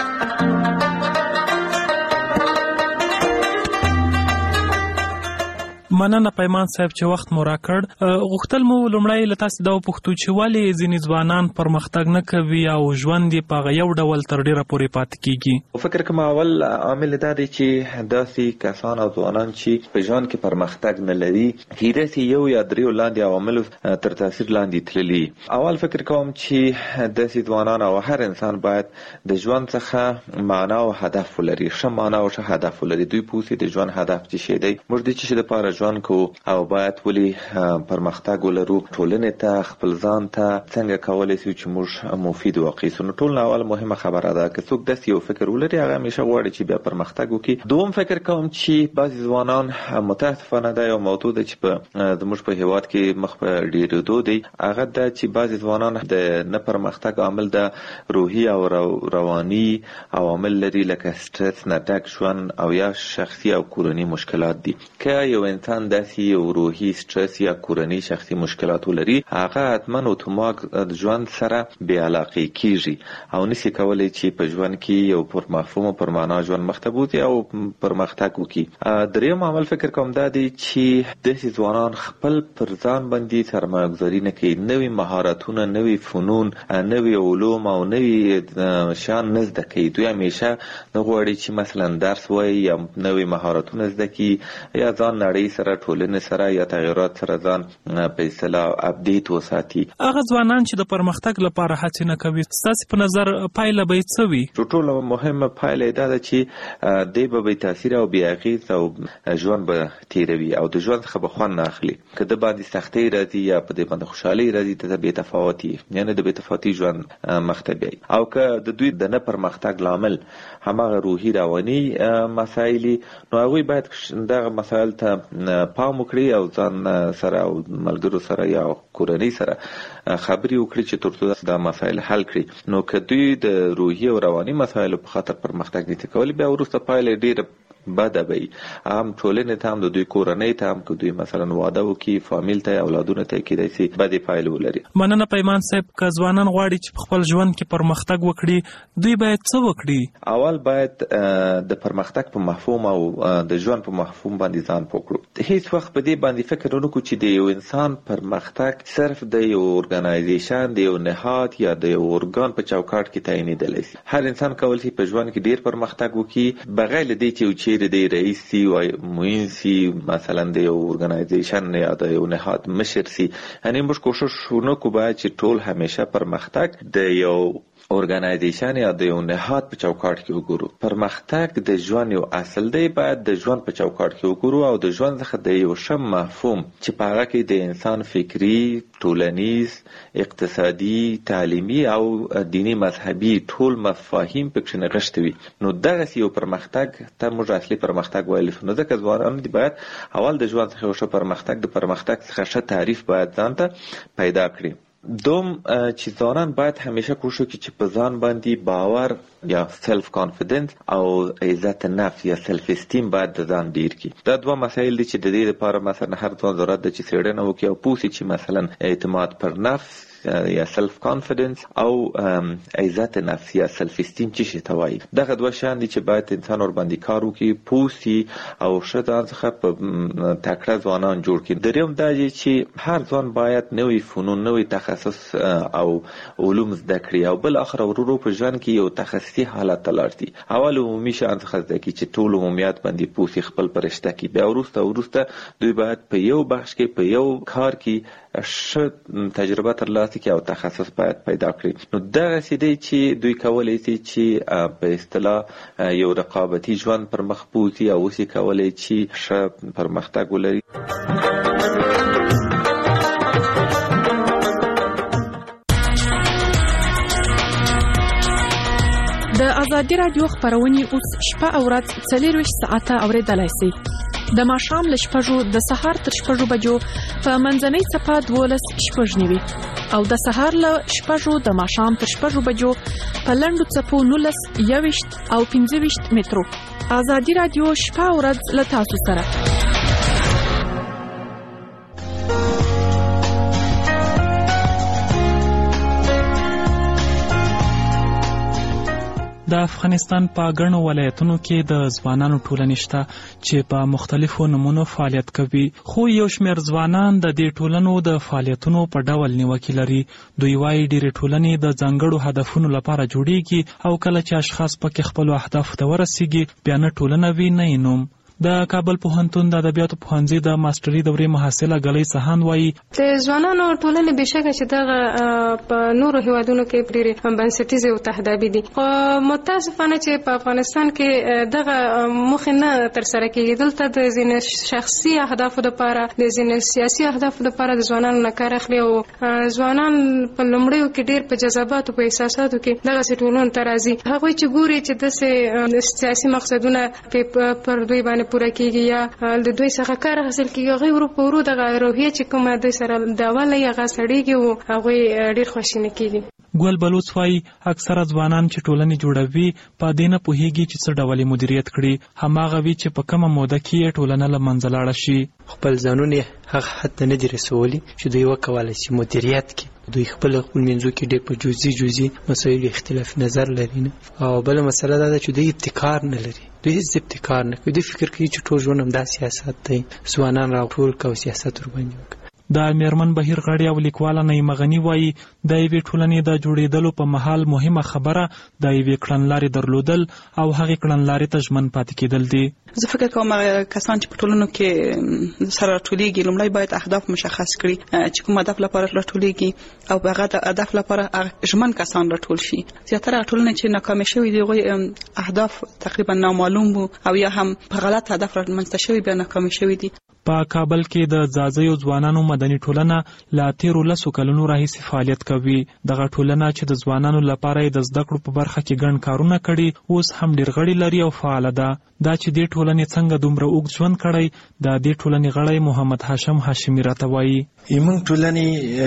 مننه پیمان صاحب چې وخت مو راکړ. غوښتل مو لومړی له تاسې دا وپوښتو چې ولې ځینې ځوانان پرمختګ نه کوي او ژوند یې په هغه یو ډول تر ډېره پورې پاتې کېږي. فکر کوم اول عامل دا دی چې داسې کسان او ځوانان چې په ژوند کې پرمختګ نه لري کیدای شي یو یا دریو لاندې عواملو تر تاثیر لاندې تللي. اول فکر کوم چې داسې ځوانان او هر انسان باید د ژوند څخه معنا او هدف ولري، ښه معنا او ښه هدف ولري. دوی پوهیږي د ژوند هدف څه شی دی، موږ د څه لپاره ژوند کوو او باید ولې پرمختګ ولرو، ټولنې ته خپل ځان ته څنګه کولی شو چې موږ مفید واقع نو ټول اول مهمه خبره ده. که څوک داسې یو فکر ولري هغه همیشه غواړي چې بیا پرمختګ وکړي. دوم فکر کوم چې بعضې ځوانان متاسفانه دا یو موضوع ده چې په زموږ په هیواد کې مخ په ډېرېدو دی، هغه ده چې بعضې ځوانان د نه پرمختګ عامل د روحي او رواني عوامل لري، لکه سټرس نه ډک ژوند او یا شخصي او کورني مشکلات دي. که یو انسان داسې یو روحي سټرس یا کورني شخصي مشکلات ولري هغه حتما اتومات ژوند سره بې علاقې کېږي او نشي کولی چې په ژوند کې یو پر مفهوم او پر معنا ژوند مخته بوځي او پرمختګ وکړي. دریم عامل فکر کوم دا دی چې داسې ځوانان خپل پر ځان باندې سرمایه ګذاري نه کوي، نوي مهارتونه، نوي فنون، نوي علوم او نوي شیان نه زده کوي. دوی همیشه نه غواړي چې مثلا درس وایي یا نوي مهارتونه زده کړي یا ځان نړۍ سره ټولنې سره یا تغیرات سره ځان په اصطلاح اپډیټ وساتي. هغه ځوانان چې د پرمختګ لپاره هڅې نه کوي، ستاسې په نظر پایله به یې څه وي؟ ټولو مهمه پایله یې دا ده چې دی به بې تاثیره او بې اغېزه او ژوند به تېروي او د ژوند څخه به خوند نه اخلي. که د باندې سختۍ راځي یا په دې باندې خوشحالۍ راځي ته بې تفاوتي، یعنې د بې تفاوتي ژوند مخته بیایي. او که د دوی د نه پرمختګ لامل هماغه روحي رواني مسایل نو هغوی باید دغه مسایل ته پام وکړي او ځان سره او ملګرو سره یا کورنۍ سره خبرې وکړي چې ترڅو دا مسایل حل کړي. نو که دوی د روحي او رواني مسایلو په خاطر پرمختګ نشي کولی بیا وروسته پایله ډېره بده به وي، هم ټولنې ته هم د دوی کورنۍ ته هم که دوی مثلا واده وکړي فامیل ته اولادونو ته کیدای شي بدې پایلې ولري. مننه پیمان صاحب. که ځوانان غواړي چې په خپل ژوند کې پرمختګ وکړي دوی باید څه وکړي؟ اول باید د پرمختګ په مفهوم او د ژوند په مفهوم باندې ځان پوه کړو. هیڅ وخت په دې باندې فکر ونه کړو چې د یو انسان پرمختګ صرف د یو ارګنایزیشن، د یو نهاد یا د یو ارګان په چوکاټ کې تعینېدلی شي. هر انسان کولی شي په ژوند کې ډېر پرمختګ وکړي بغیر له دې چې چیرې د رئیس سی او معین سی مثلا د یو ارګنایزیشن یا د یو نهاد مشر سی. یعنې موږ کوشش ونکړو باید چې ټول همیشه پرمختګ د یو ارګنایزیشن یا د یو نهاد په چوکاټ کې وګورو. پرمختګ د ژوند یو اصل دی، باید د ژوند په چوکاټ کې وګورو او د ژوند څخه د یو ښه مفهوم چې په هغه کې د انسان فکري، ټولنیز، اقتصادي، تعلیمي او دینی مذهبي ټول مفاهیم پکې نغښتي وي. نو دغسې یو پرمختګ ته موږ اصلي پرمختګ ویلی شو. نو ځکه ځوانان دي باید اول د ژوند څخه یو ښه پرمختګ، د پرمختګ څخه ښه تعریف باید ځان ته پیدا کړي. دوم چې ځوانان باید همیشه کوشش وکړي چې په ځان باندې باور یا سلف کانفیډنس او عزت نفس یا سلف استیم باید د ځان ډیر کړي. دا دوه مسایل دي چې د دې لپاره مثلا هر ځوان ضرورت ده چې څېړنه وکړي او پوه شي چې مثلا اعتماد پر نفس یا سلف کانفیډنس او عزت نفس یا سلف استیم څه شي ته وایي. دغه دوه شیان دي چې باید انسان ور باندې کار وکړي، پوه شي او ښه ځان څخه په تکړه ځوانان جوړ کړي. دریم دا دی چې هر ځوان باید نوي فنون، نوي تخصص او علوم زده کړي او بل اخر ورو په ژوند کې یو تخصصي حالت ته لاړ شي. اول عمومي شیان څخه زده کړي چې ټول عمومیات باندې پوه شي، خپل پرشته کړي. بیا وروسته دوی باید په یو بخش کې، په یو کار کې ښه تجربه ترلاسه کړي او تخصص باید پیدا کړي. نو دغسې دی چې دوی کولی شي چې په اصطلاح یو رقابتي ژوند پر مخ بوځي او اوس یې کولی چې ښه پرمختګ ولري. ازادي رادیو خبرونه اوس شپه او ورځ 24 ساعته اوریدلای شئ. د ماښام له 6 د سهار تر 6 بجو په منځنۍ صفه 12 شپږ نیوي او د سهار له 6 د ماښام تر 6 بجو په لنډو صفو 19 21 او 25 مترو. ازادي رادیو شپه او ورځ له تاسو سره. د افغانستان په ګڼو ولایتونو کې د ځوانانو ټولنې شته چې په مختلفو نمونو فعالیت کوي، خو یو شمېر ځوانان د دې ټولنو د فعالیتونو په ډول نیوکې لري. دوی وایي ډېرې ټولنې د ځانګړو هدفونو لپاره جوړیږي او کله چې اشخاص پکې خپلو اهدافو ته ورسیږي بیا نه ټولنه وي نه یې نوم. د کابل پوهنتون د ادبیاتو پوهنځي د ماستري دورې محصله ګلۍ سهان وایي د ځوانانو ټولنې بشکه چې دغه په نورو هیوادونو کې ډېرې بنسټیزې او تهدابي دي، خو متاسفانه چې په افغانستان کې دغه موخې نه ترسره کېږي. دلته د ځینې شخصي اهدافو لپاره د ځینې سیاسي اهدافو لپاره د ځوانانو نه کار اخلي او ځوانان په لومړیو کې ډېر په جذباتو په احساساتو کې دغسې ټولنو ته راځي. هغوی چې ګوري چې داسې سیاسي مقصدونه پر دوی باندې پوره کیږي یا د دوی څخه کار حاصل کیږي، هغوی ورو په ورو دغه روحیه چې کومه دوی سره د اوله یې هغه سړېږي او هغوی ډېر خواشینه کیږي. ګل بلوڅ وایي اکثره ځوانان چې ټولنې جوړوي په دې نه پوهېږي چې څه ډول یې مدیریت کړي، هماغه وي چې په کومه موده کې یې ټولنه له منځه لاړه شي. خپل ځانونه هغه حد ته نه دي رسولي چې دوی وکولی شي مدیریت کړي. دوی خپل منځو کې ډېر په جزئي مسایلو اختلاف نظر لري نه، او بله مسله دا ده چې دوی ابتکار نه لري. دوی هیڅ ابتکار نه کوي. دوی فکر کوي چې ټول ژوند همدا سیاست دی، ځوانان راټول کړه او سیاست ورباندې وکړه. د میرمن بهیر غړی او لیکواله نعیمه غني وایي د یوې ټولنې د جوړېدلو په مهال مهمه خبره د یوې کړنلارې درلودل او هغې کړنلارې ته ژمن پاتې کېدل دي. زه فکر کوم کسان چې په ټولنو کې سره راټولېږي لومړی باید اهداف مشخص کړي چې کوم هدف لپاره راټولېږي او په هغه د هدف لپاره ژمن کسان راټول شي. زیاتره ټولنې چې ناکامې شوي دي هغوی اهداف تقریبا نامعلوم وو او یا هم په غلط هدف رامنځته شوي بیا ناکامې شوي دي. په کابل کې د ځاځیو ځوانانو مدني ټولنه لا تیرو 10 کلونو راهیسې فعالیت کوي. دغه ټولنه چې د ځوانانو لپاره د زده کړو په برخه کې ګڼ کارونه کړي اوس هم ډېر غړي لري او فعاله ده. دا چې دې ټولنې څنګه دومره اوږد ژوند کړی د دې ټولنې غړی محمد هاشم هاشمي راته وایي موږ ټولنې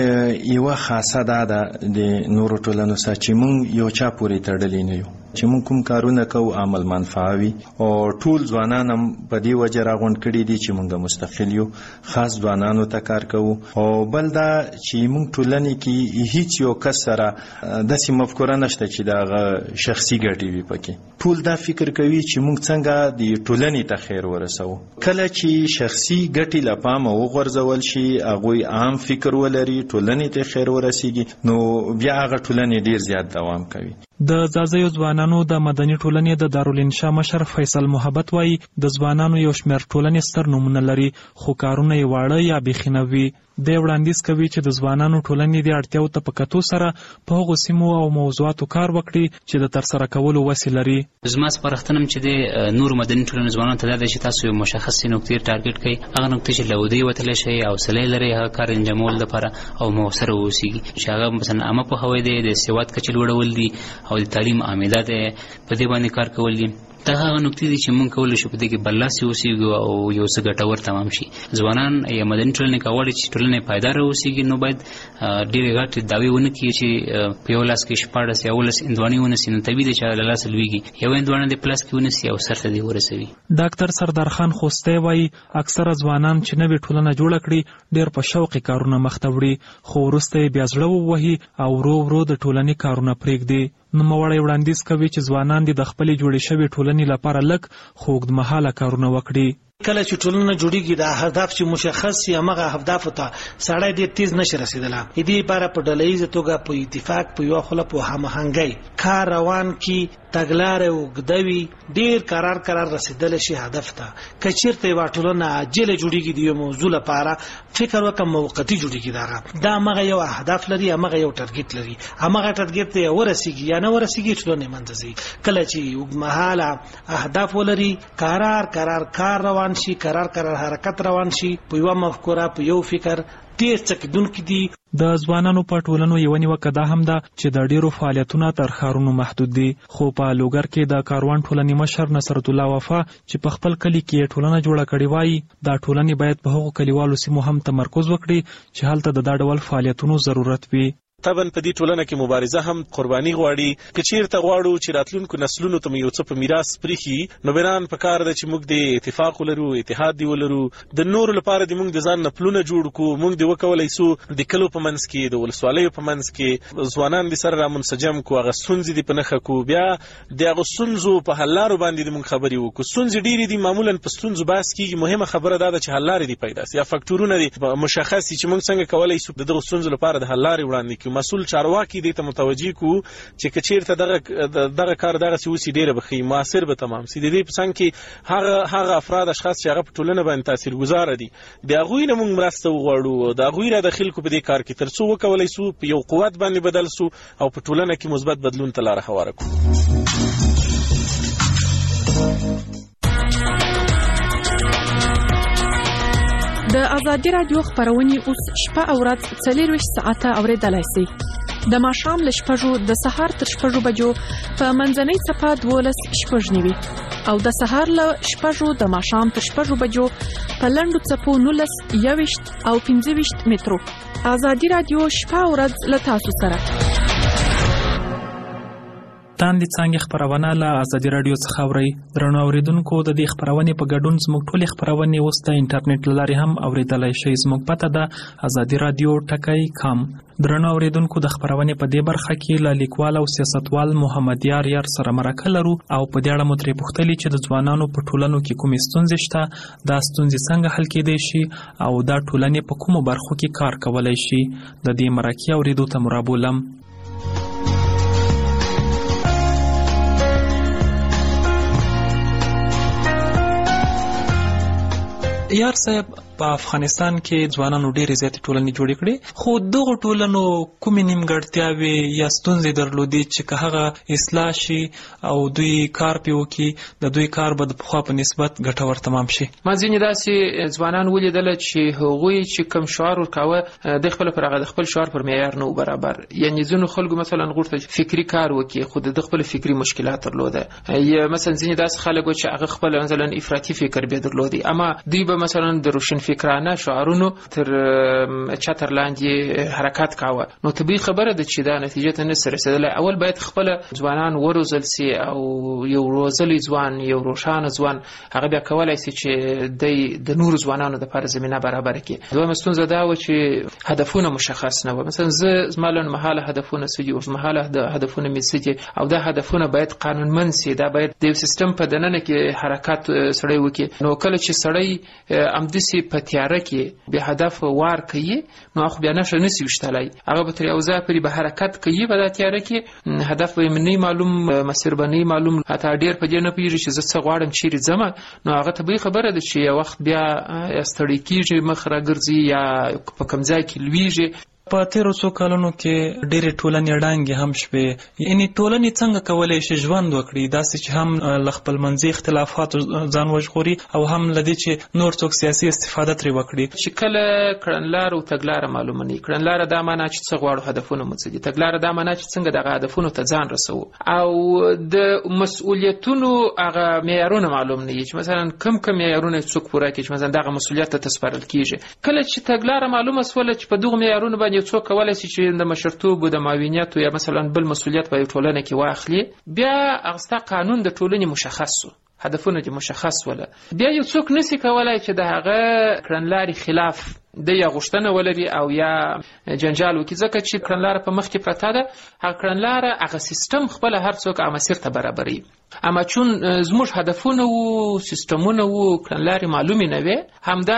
یوه خاصه ده د نورو ټولنو سره چې موږ یو چا پورې تړلي نه یو، چې موږ کوم کارونه کوو عمل منفعه وي او ټول ځوانان هم په دې وجه راغونډ کړي دي چې موږ مستقل یو، خاص ځوانانو ته کار کوو. او بل دا چې موږ ټولنې کې هیڅ یو کس سره داسې مفکوره نشته چې دغه شخصي ګټې وي پکې. ټول دا فکر کوي چې موږ څنګه د ټولنې ته خیر ورسوو. کله چې شخصي ګټې له پامه وغورځول شي، هغوی عام فکر ولري، ټولنې ته خیر ورسیږي، نو بیا هغه ټولنې ډیر زیات دوام کوي. د ځاځیو ځوانانو د مدني ټولنې د دارالانشا مشر فیصل محبت وایي د ځوانانو یو شمېر ټولنې ستر نومونه لري خو کارونه یې واړه یا بیخي نه وي. دی وړاندیز کوي چې د ځوانانو ټولنې د اړتیاو ته په کتو سره په هغو سیمو او موضوعاتو کار وکړي چې د ترسره کولو وسې لري. زما سپارښتنه چې د نور مدني ټولنې ځوانانو ته دا ده چې تاسو یو مشخصې نقطې ټارګټ کړئ، هغه نقطې چې له ودې وتلی شئ، حوصله لرئ هغه کار انجامولو لپاره او مؤثره واوسیږي، چې هغه مثلا عامه پوهاوی دی، د سواد کچې لوړول دي او د تعلیم عامله دی، په دې باندې کار کول دي. دا هغه نقطې دي چې موږ کولی شو په دې کې برلاسي اوسېږو او یو څه ګټور تمام شي. ځوانان یا مدني ټولنې که غواړي چې ټولنه یې پایداره اوسېږي نو باید ډېرې غټې دعوې ونه کړي چې په یو لاس کې 14 یا 15 هندواڼې ونیسي، نو طبیعي دی چې له لاسه لوېږي. یو هندواڼه دې په لاس کې ونیسي او سر ته دې ورسوي. ډاکټر سردار خان خوستی وایي اکثره ځوانان چې نوې ټولنه جوړه کړي ډېر په شوقي کارونه مخته وړي، خو وروسته یې بیا زړه ووهي او ورو ورو د ټولنې کارونه پرېږدي. نوموړی وړاندیز کوي چې ځوانان دې د خپلې جوړې شوې ټولنې لپاره لږ خو اوږدمهاله کارونه وکړي. کله چې ټولنه جوړیږي د هدف چې مشخص شي هغه اهداف ته سړی ډېر تیز نشي رسیدلی. دې لپاره په ډلهییزه توګه په اتفاق په یوه خوله په هماهنګۍ کار روان کړي، تګلارې اوږده وي، ډېر قرار رسیدلی شي هدف ته. که چېرته یوه ټولنه عاجله جوړیږي د یو موضوع لپاره فکر وکړه موقتي جوړیږي، دا همغه یو اهداف لري، همغه یو ټارګټ لري، همغه ټارګټ ته ورسیږي یا نه ورسیږي ټولنې منځ ځي. کله چې اوږدمهاله اهداف ولري، قرار کار روان روان شي، قرار حرکت روان شي، په یو مفکوره په یو فکر تیز څکیدونکي دي. د ځوانانو په ټولنو یو نیوکه دا هم ده چې د ډیرو فعالیتونو تر ښارونو محدود دي. خو په لوګر کې د کاروان ټولنې مشر نصرت الله وفا چې په خپل کلی کې ټولنه جوړه کړې وایي، دا ټولنې باید په هغو کلیوالو سیمو هم تمرکز وکړي چې هلته د دا ډول فعالیتونو ضرورت وي. طبعا په دې ټولنه کې مبارزه هم قرباني غواړي. که چیرته غواړو چې راتلونکو نسلونو ته یو څه په میراث پرېښي، نو بنان پکار ده چې موږ د اتفاق ولرو، اتحاد دی ولرو. د نورو لپاره د موږ د ځان نه پلونه جوړ کړو. موږ د وکولای سو د کلو په منځ کې، د ولسوالیو په منځ کې ځوانان د سره را منسجم کو، هغه ستونزې دي په نښه کو، بیا د هغه ستونزو په حل لارو باندې د موږ خبرې وکړو. ستونزې ډېرې دي، معمولا په ستونزو بحث کېږي. مهمه خبره دا ده چې حل لارې دي پیدا سي، یا فکټورونه دي مشخص چې موږ څنګه کولای سو د دغو ستونزو لپاره د حل لارې وړاندې کړو. مسؤل چارواکي دې ته متوجي کو چې کچیرته دغه کار دغه سوسي ډیره بخي موثر به تمام سي. د دې په څنګه کې هغه افراد اشخاص چې هغه په ټولنه باندې تاثیرګذار دي، د هغوی نه موږ مرسته وغواړو، د هغوی را داخل کو په دې کار کې، ترڅو وکولای سو په یو قوت باندې بدل سو او په ټولنه کې مثبت بدلون ته لار هواره کړو. د ازادي رادیو خبرونه اوس شپه او ورځ 24 ساعته اوریدلای شئ. د ماښام له 6 د سهار تر 6 بجو په منځنۍ صفه 12:09 او د سهار له 6 د ماښام تر 6 بجو په لنډو صفو 19 او 15 مترو. ازادي رادیو شپه او ورځ له تاسو سره. تاندې څنګه خبرونه له ازادي رادیو څخه اوري. درنو اوریدونکو، د دې خبرونه په ګډون زموږ ټولې خبرونه اوس د انټرنیټ لارې هم اوریدلای شئ. زموږ پته ده ازادي رادیو ټکی.com. درنو اوریدونکو، د خبرونه په دې برخه کې له لیکوال او سیاستوال محمد یار سره مرکه لرو او په دې اړه مو ترې پوښتلي چې د ځوانانو په ټولنو کې کومې ستونزې شته، دا ستونزې څنګه حل کېدای شي او دا ټولنې په کومو برخو کې کار کولای شي. د دې مرکې اوریدو ته مرابولم. یار صاحب، په افغانستان کې ځوانانو ډېرې زیاتې ټولنې جوړې کړې، خو دغو ټولنو کومې نیمګړتیاوې یا ستونزې درلودې چې که هغه اصلاح شي او دوی کار پې وکړي، د دوی کار به د پخوا په نسبت ګټور تمام شي. ما ځینې داسې ځوانان ولیدل چې هغوی چې کوم شعار ورکاوه د خپل پر هغه د خپل شعار پر معیار نه برابر. یعنې ځینو خلکو مثلا غوښتل فکري کار وکړي خو د خپل فکري مشکلات درلوده، یا مثلا ځینې داسې خلک چې هغه خپل مثلا افراطي فکر به درلودي، اما دوی به مثلا د روشن فکرانه شعارونو تر چتر لاندې حرکت کاوه. نو طبیعي خبره ده چې دا نتیجه ته نسي رسیدلی. اول باید خپل ځوانان وروزل سي او یو روزلی ځوان، یو روښانه ځوان، هغه بیا کولای سي چې د نورو ځوانانو لپاره زمینه برابر کړي. دویمه ستونزه دا و چې هدفونه مشخص نه وو. مثلا زما لنډمهاله هدفونه څه دي، اوږدمهاله هدفونه مې څه دي، او دا هدفونه باید قانونمند سي. دا باید د یو سیستم په دننه کې حرکت سړی وکړي. نو کله چې سړی امدسي په تیاره کې به هدف وار کوي، نو خو بیا نشه نسی وشتلای، هغه به تر یو ځای پورې به حرکت کوي، په تیاره کې هدف به منی معلوم، مسیر به نه معلوم، حتی ډیر په دې نه پیږي چې زه څه غواړم چیرې ځم. نو هغه طبیعي خبره ده چې یو وخت بیا ستړی کیږي، مخ راګرځي یا په کوم ځای کې لویږي. په تیرو څو کلونو کې ډېرې ټولنې ړنګې هم شوې. یعنې ټولنې څنګه کولی شي ژوند وکړي، داسې چې هم له خپل منځي اختلافاتو ځان وژغوري او هم له دې چې نور څوک سیاسي استفاده ترې وکړي. چې کله کړنلاره او تګلاره معلومه نه وي، کړنلاره دا معنا چې څه غواړو، هدفونه مو څه دي، تګلاره دا معنا چې څنګه دغه هدفونو ته ځان رسوو، او د مسؤلیتونو هغه معیارونه معلوم نه وي چې مثلا کم معیارونه څوک پوره کړي، چې مثلا دغه مسؤلیت ته تسپارل کېږي. کله چې تګلاره معلومه سوله چې په دغو معیارونو باندې یو څوک کولای شي چې د مشرتوب او د معاونیت یا مثلا بل مسؤلیت په ټولنه کې واخلي، بیا هغه قانون د ټولنې مشخص شو، هدفونه دې مشخص وله، بیا یو څوک نسی کولای چې د هغه کړنلارې خلاف د یا غوښتنه ولري او یا جنجال وکړي، ځکه چې کړنلاره په مخ کې پرته ده. هغه کړنلاره هغه سیستم خپل هر څوک هغه مسیر ته برابري، اما چون زموږ هدفونه وو، سیستمونه وو، کړنلارې معلومې نه وي،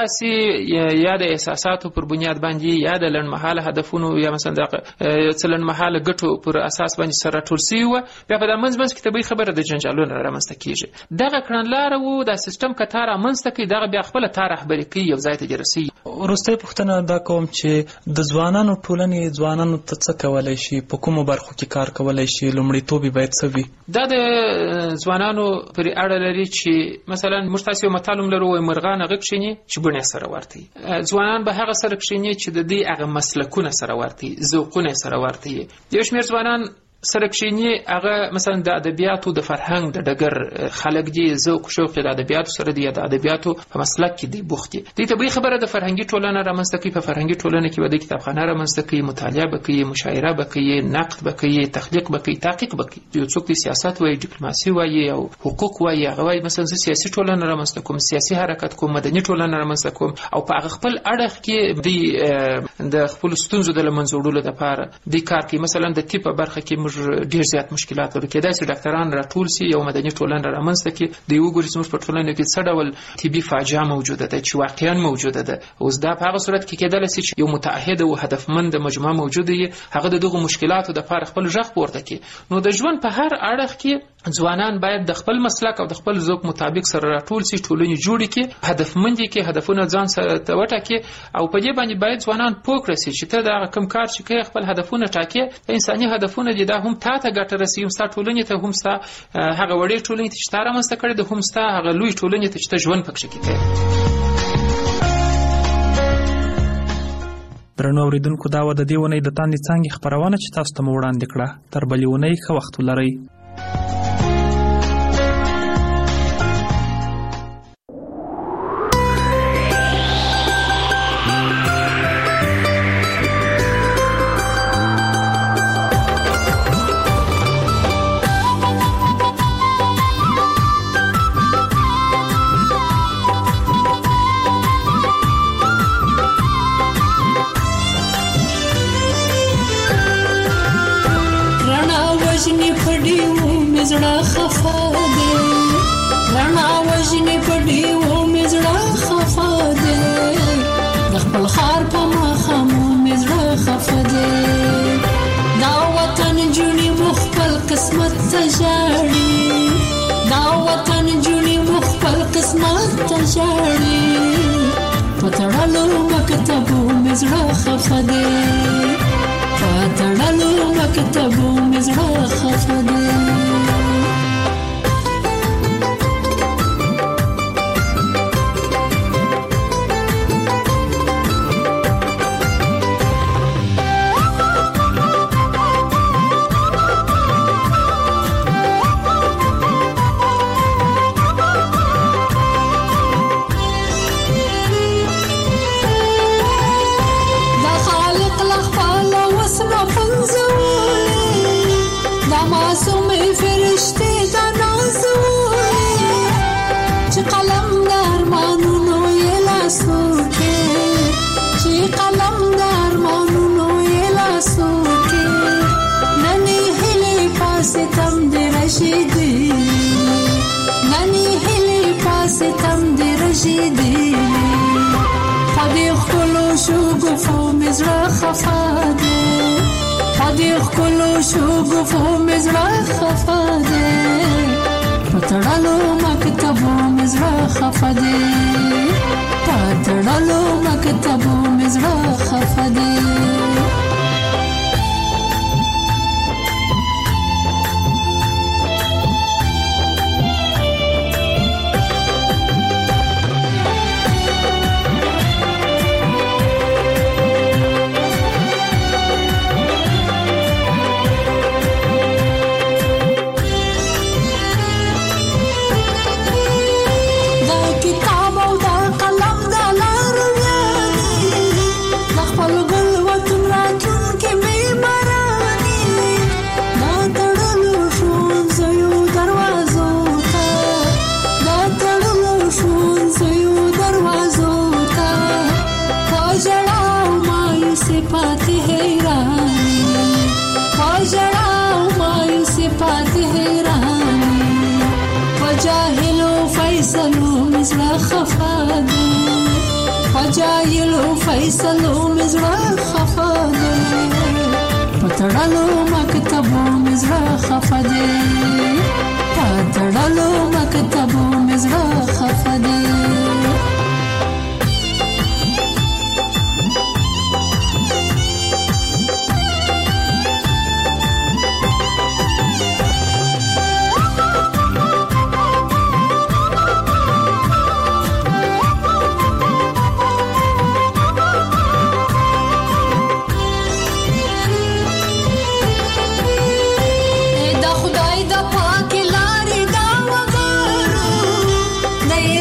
همداسې یا د احساساتو پر بنیاد باندې یا د لنډمهاله هدفونو یا مثلا د څه لنډمهاله ګټو پر اساس باندې سره راټول سوي وه، بیا په دا منځ کې طبیعي خبره د جنجالونه رامنځته کېږي. دغه کړنلاره وو، دا سیستم که تا رامنځته کوي، دغه بیا خپله تا رهبري کوي، یو ځای ته دې رسوي. وروستۍ پوښتنه دا کوم چې د ځوانانو ټولنې ځوانانو ته څه کولی شي، په کومو برخو کې کار کولی شي، لومړیتوب یې باید څه وي؟ دا د ځوانانو پرې اړه لري چې مثلا موږ تاسو یو متالم لرو وای مرغان هغه کښینی چې بڼه سره ورته ځوانان به هغه سره کښینی چې د دې هغه مسلکونه سره ورته ذوقونه سره ورته یو شمېر ځوانان سره کښینی هغه مثلا د ادبیاتو د فرهنګ د ډګر خلک دي ذوق شوق د ادبیاتو سره دی د ادبیاتو په مسلک کې دی بوخت دي د طبيعي خبره د فرهنګي ټولنه رامنځته کوي په فرهنګي ټولنه کې ودی کتابخانه رامنځته کوي مطالعه وکړي مشاعره وکړي نقد وکړي تخلیق وکړي تحقیق وکړي یو څوک د سیاست وایي ډیپلوماسي وایي او حقوق وایي هغه وایي مثلا سیاسي ټولنه رامنځته کوم سیاسي حرکت کوم مدني ټولنه رامنځته کوم او په هغه خپل اړخ کې د خپل ستونزو د لمنځوړلو لپاره د کار کوي مثلا د طب برخه کې موږ ډیر زیات مشکلات لري کېدای شي ډاکټران راټول سي یو مدني ټولنه رامنځته کړي د یو ګوري سمور په ټولنه کې څه ډول طبي فاجعه موجوده ده چې واقعا موجوده ده اوس دا په هغه صورت کې کېدای شي یو متعهد او هدفمند مجموعه موجوده وي هغه دغه مشکلاتو د لپاره خپل ځخ پورته کړي نو د ژوند په هر اړخ کې ځوانان باید د خپل مسلک او د خپل ذوق مطابق سره راټول سي ټولنې جوړ کړي هدفمند کې هدفونه ځان سره وټاکي او په دې باندې باید ځوانان پوه کړي چې ته دا کم کار چې کوي خپل هدفونه ټاکي انساني هدفونه دي دا هم ته ګټه رسي هم ستاسو ټولنې ته هم ستاسو هغه وړې ټولنې ته چې تاسو رامنځته کړې ده هم ستاسو هغه لوی ټولنې ته چې ته ژوند پکې کوي درنو اوریدونکو دا و د دې ونې د تاندې څنګه خبرونه چې تاسو ته وړاندې کړه تر بلې ونې ښه وخت ولرئ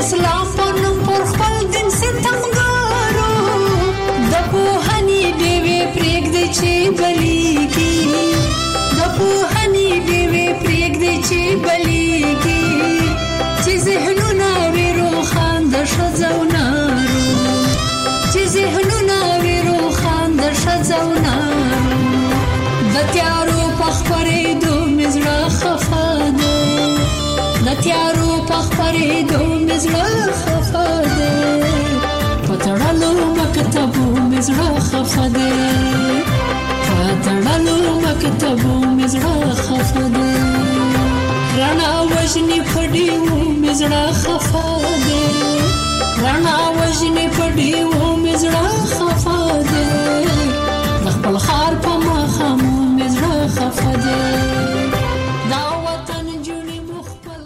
اسلام په نوم پر خپل دین ستمګارو د پوهنې ډېوې پرېږدي چې بلیږي د پوهنې ډېوې پرېږدي چې بلیږي چې ذهنونه وي روښان د ښځو نارو چې ذهنونه وي روښان د ښځو نارو د تیارو په خپرېدو مې زړه خفه دی د تیارو په خپرېدو مې زړه خفه دی په تړلو مکتبو مې زړه خفه دی په تړلو مکتبو مې زړه خفه دی رڼا وژنې په ډېوو مې زړه خفه دی رڼا وژنې په ډېوو مې زړه خفه دی د خپل ښار په ماښامو مې زړه خفه دی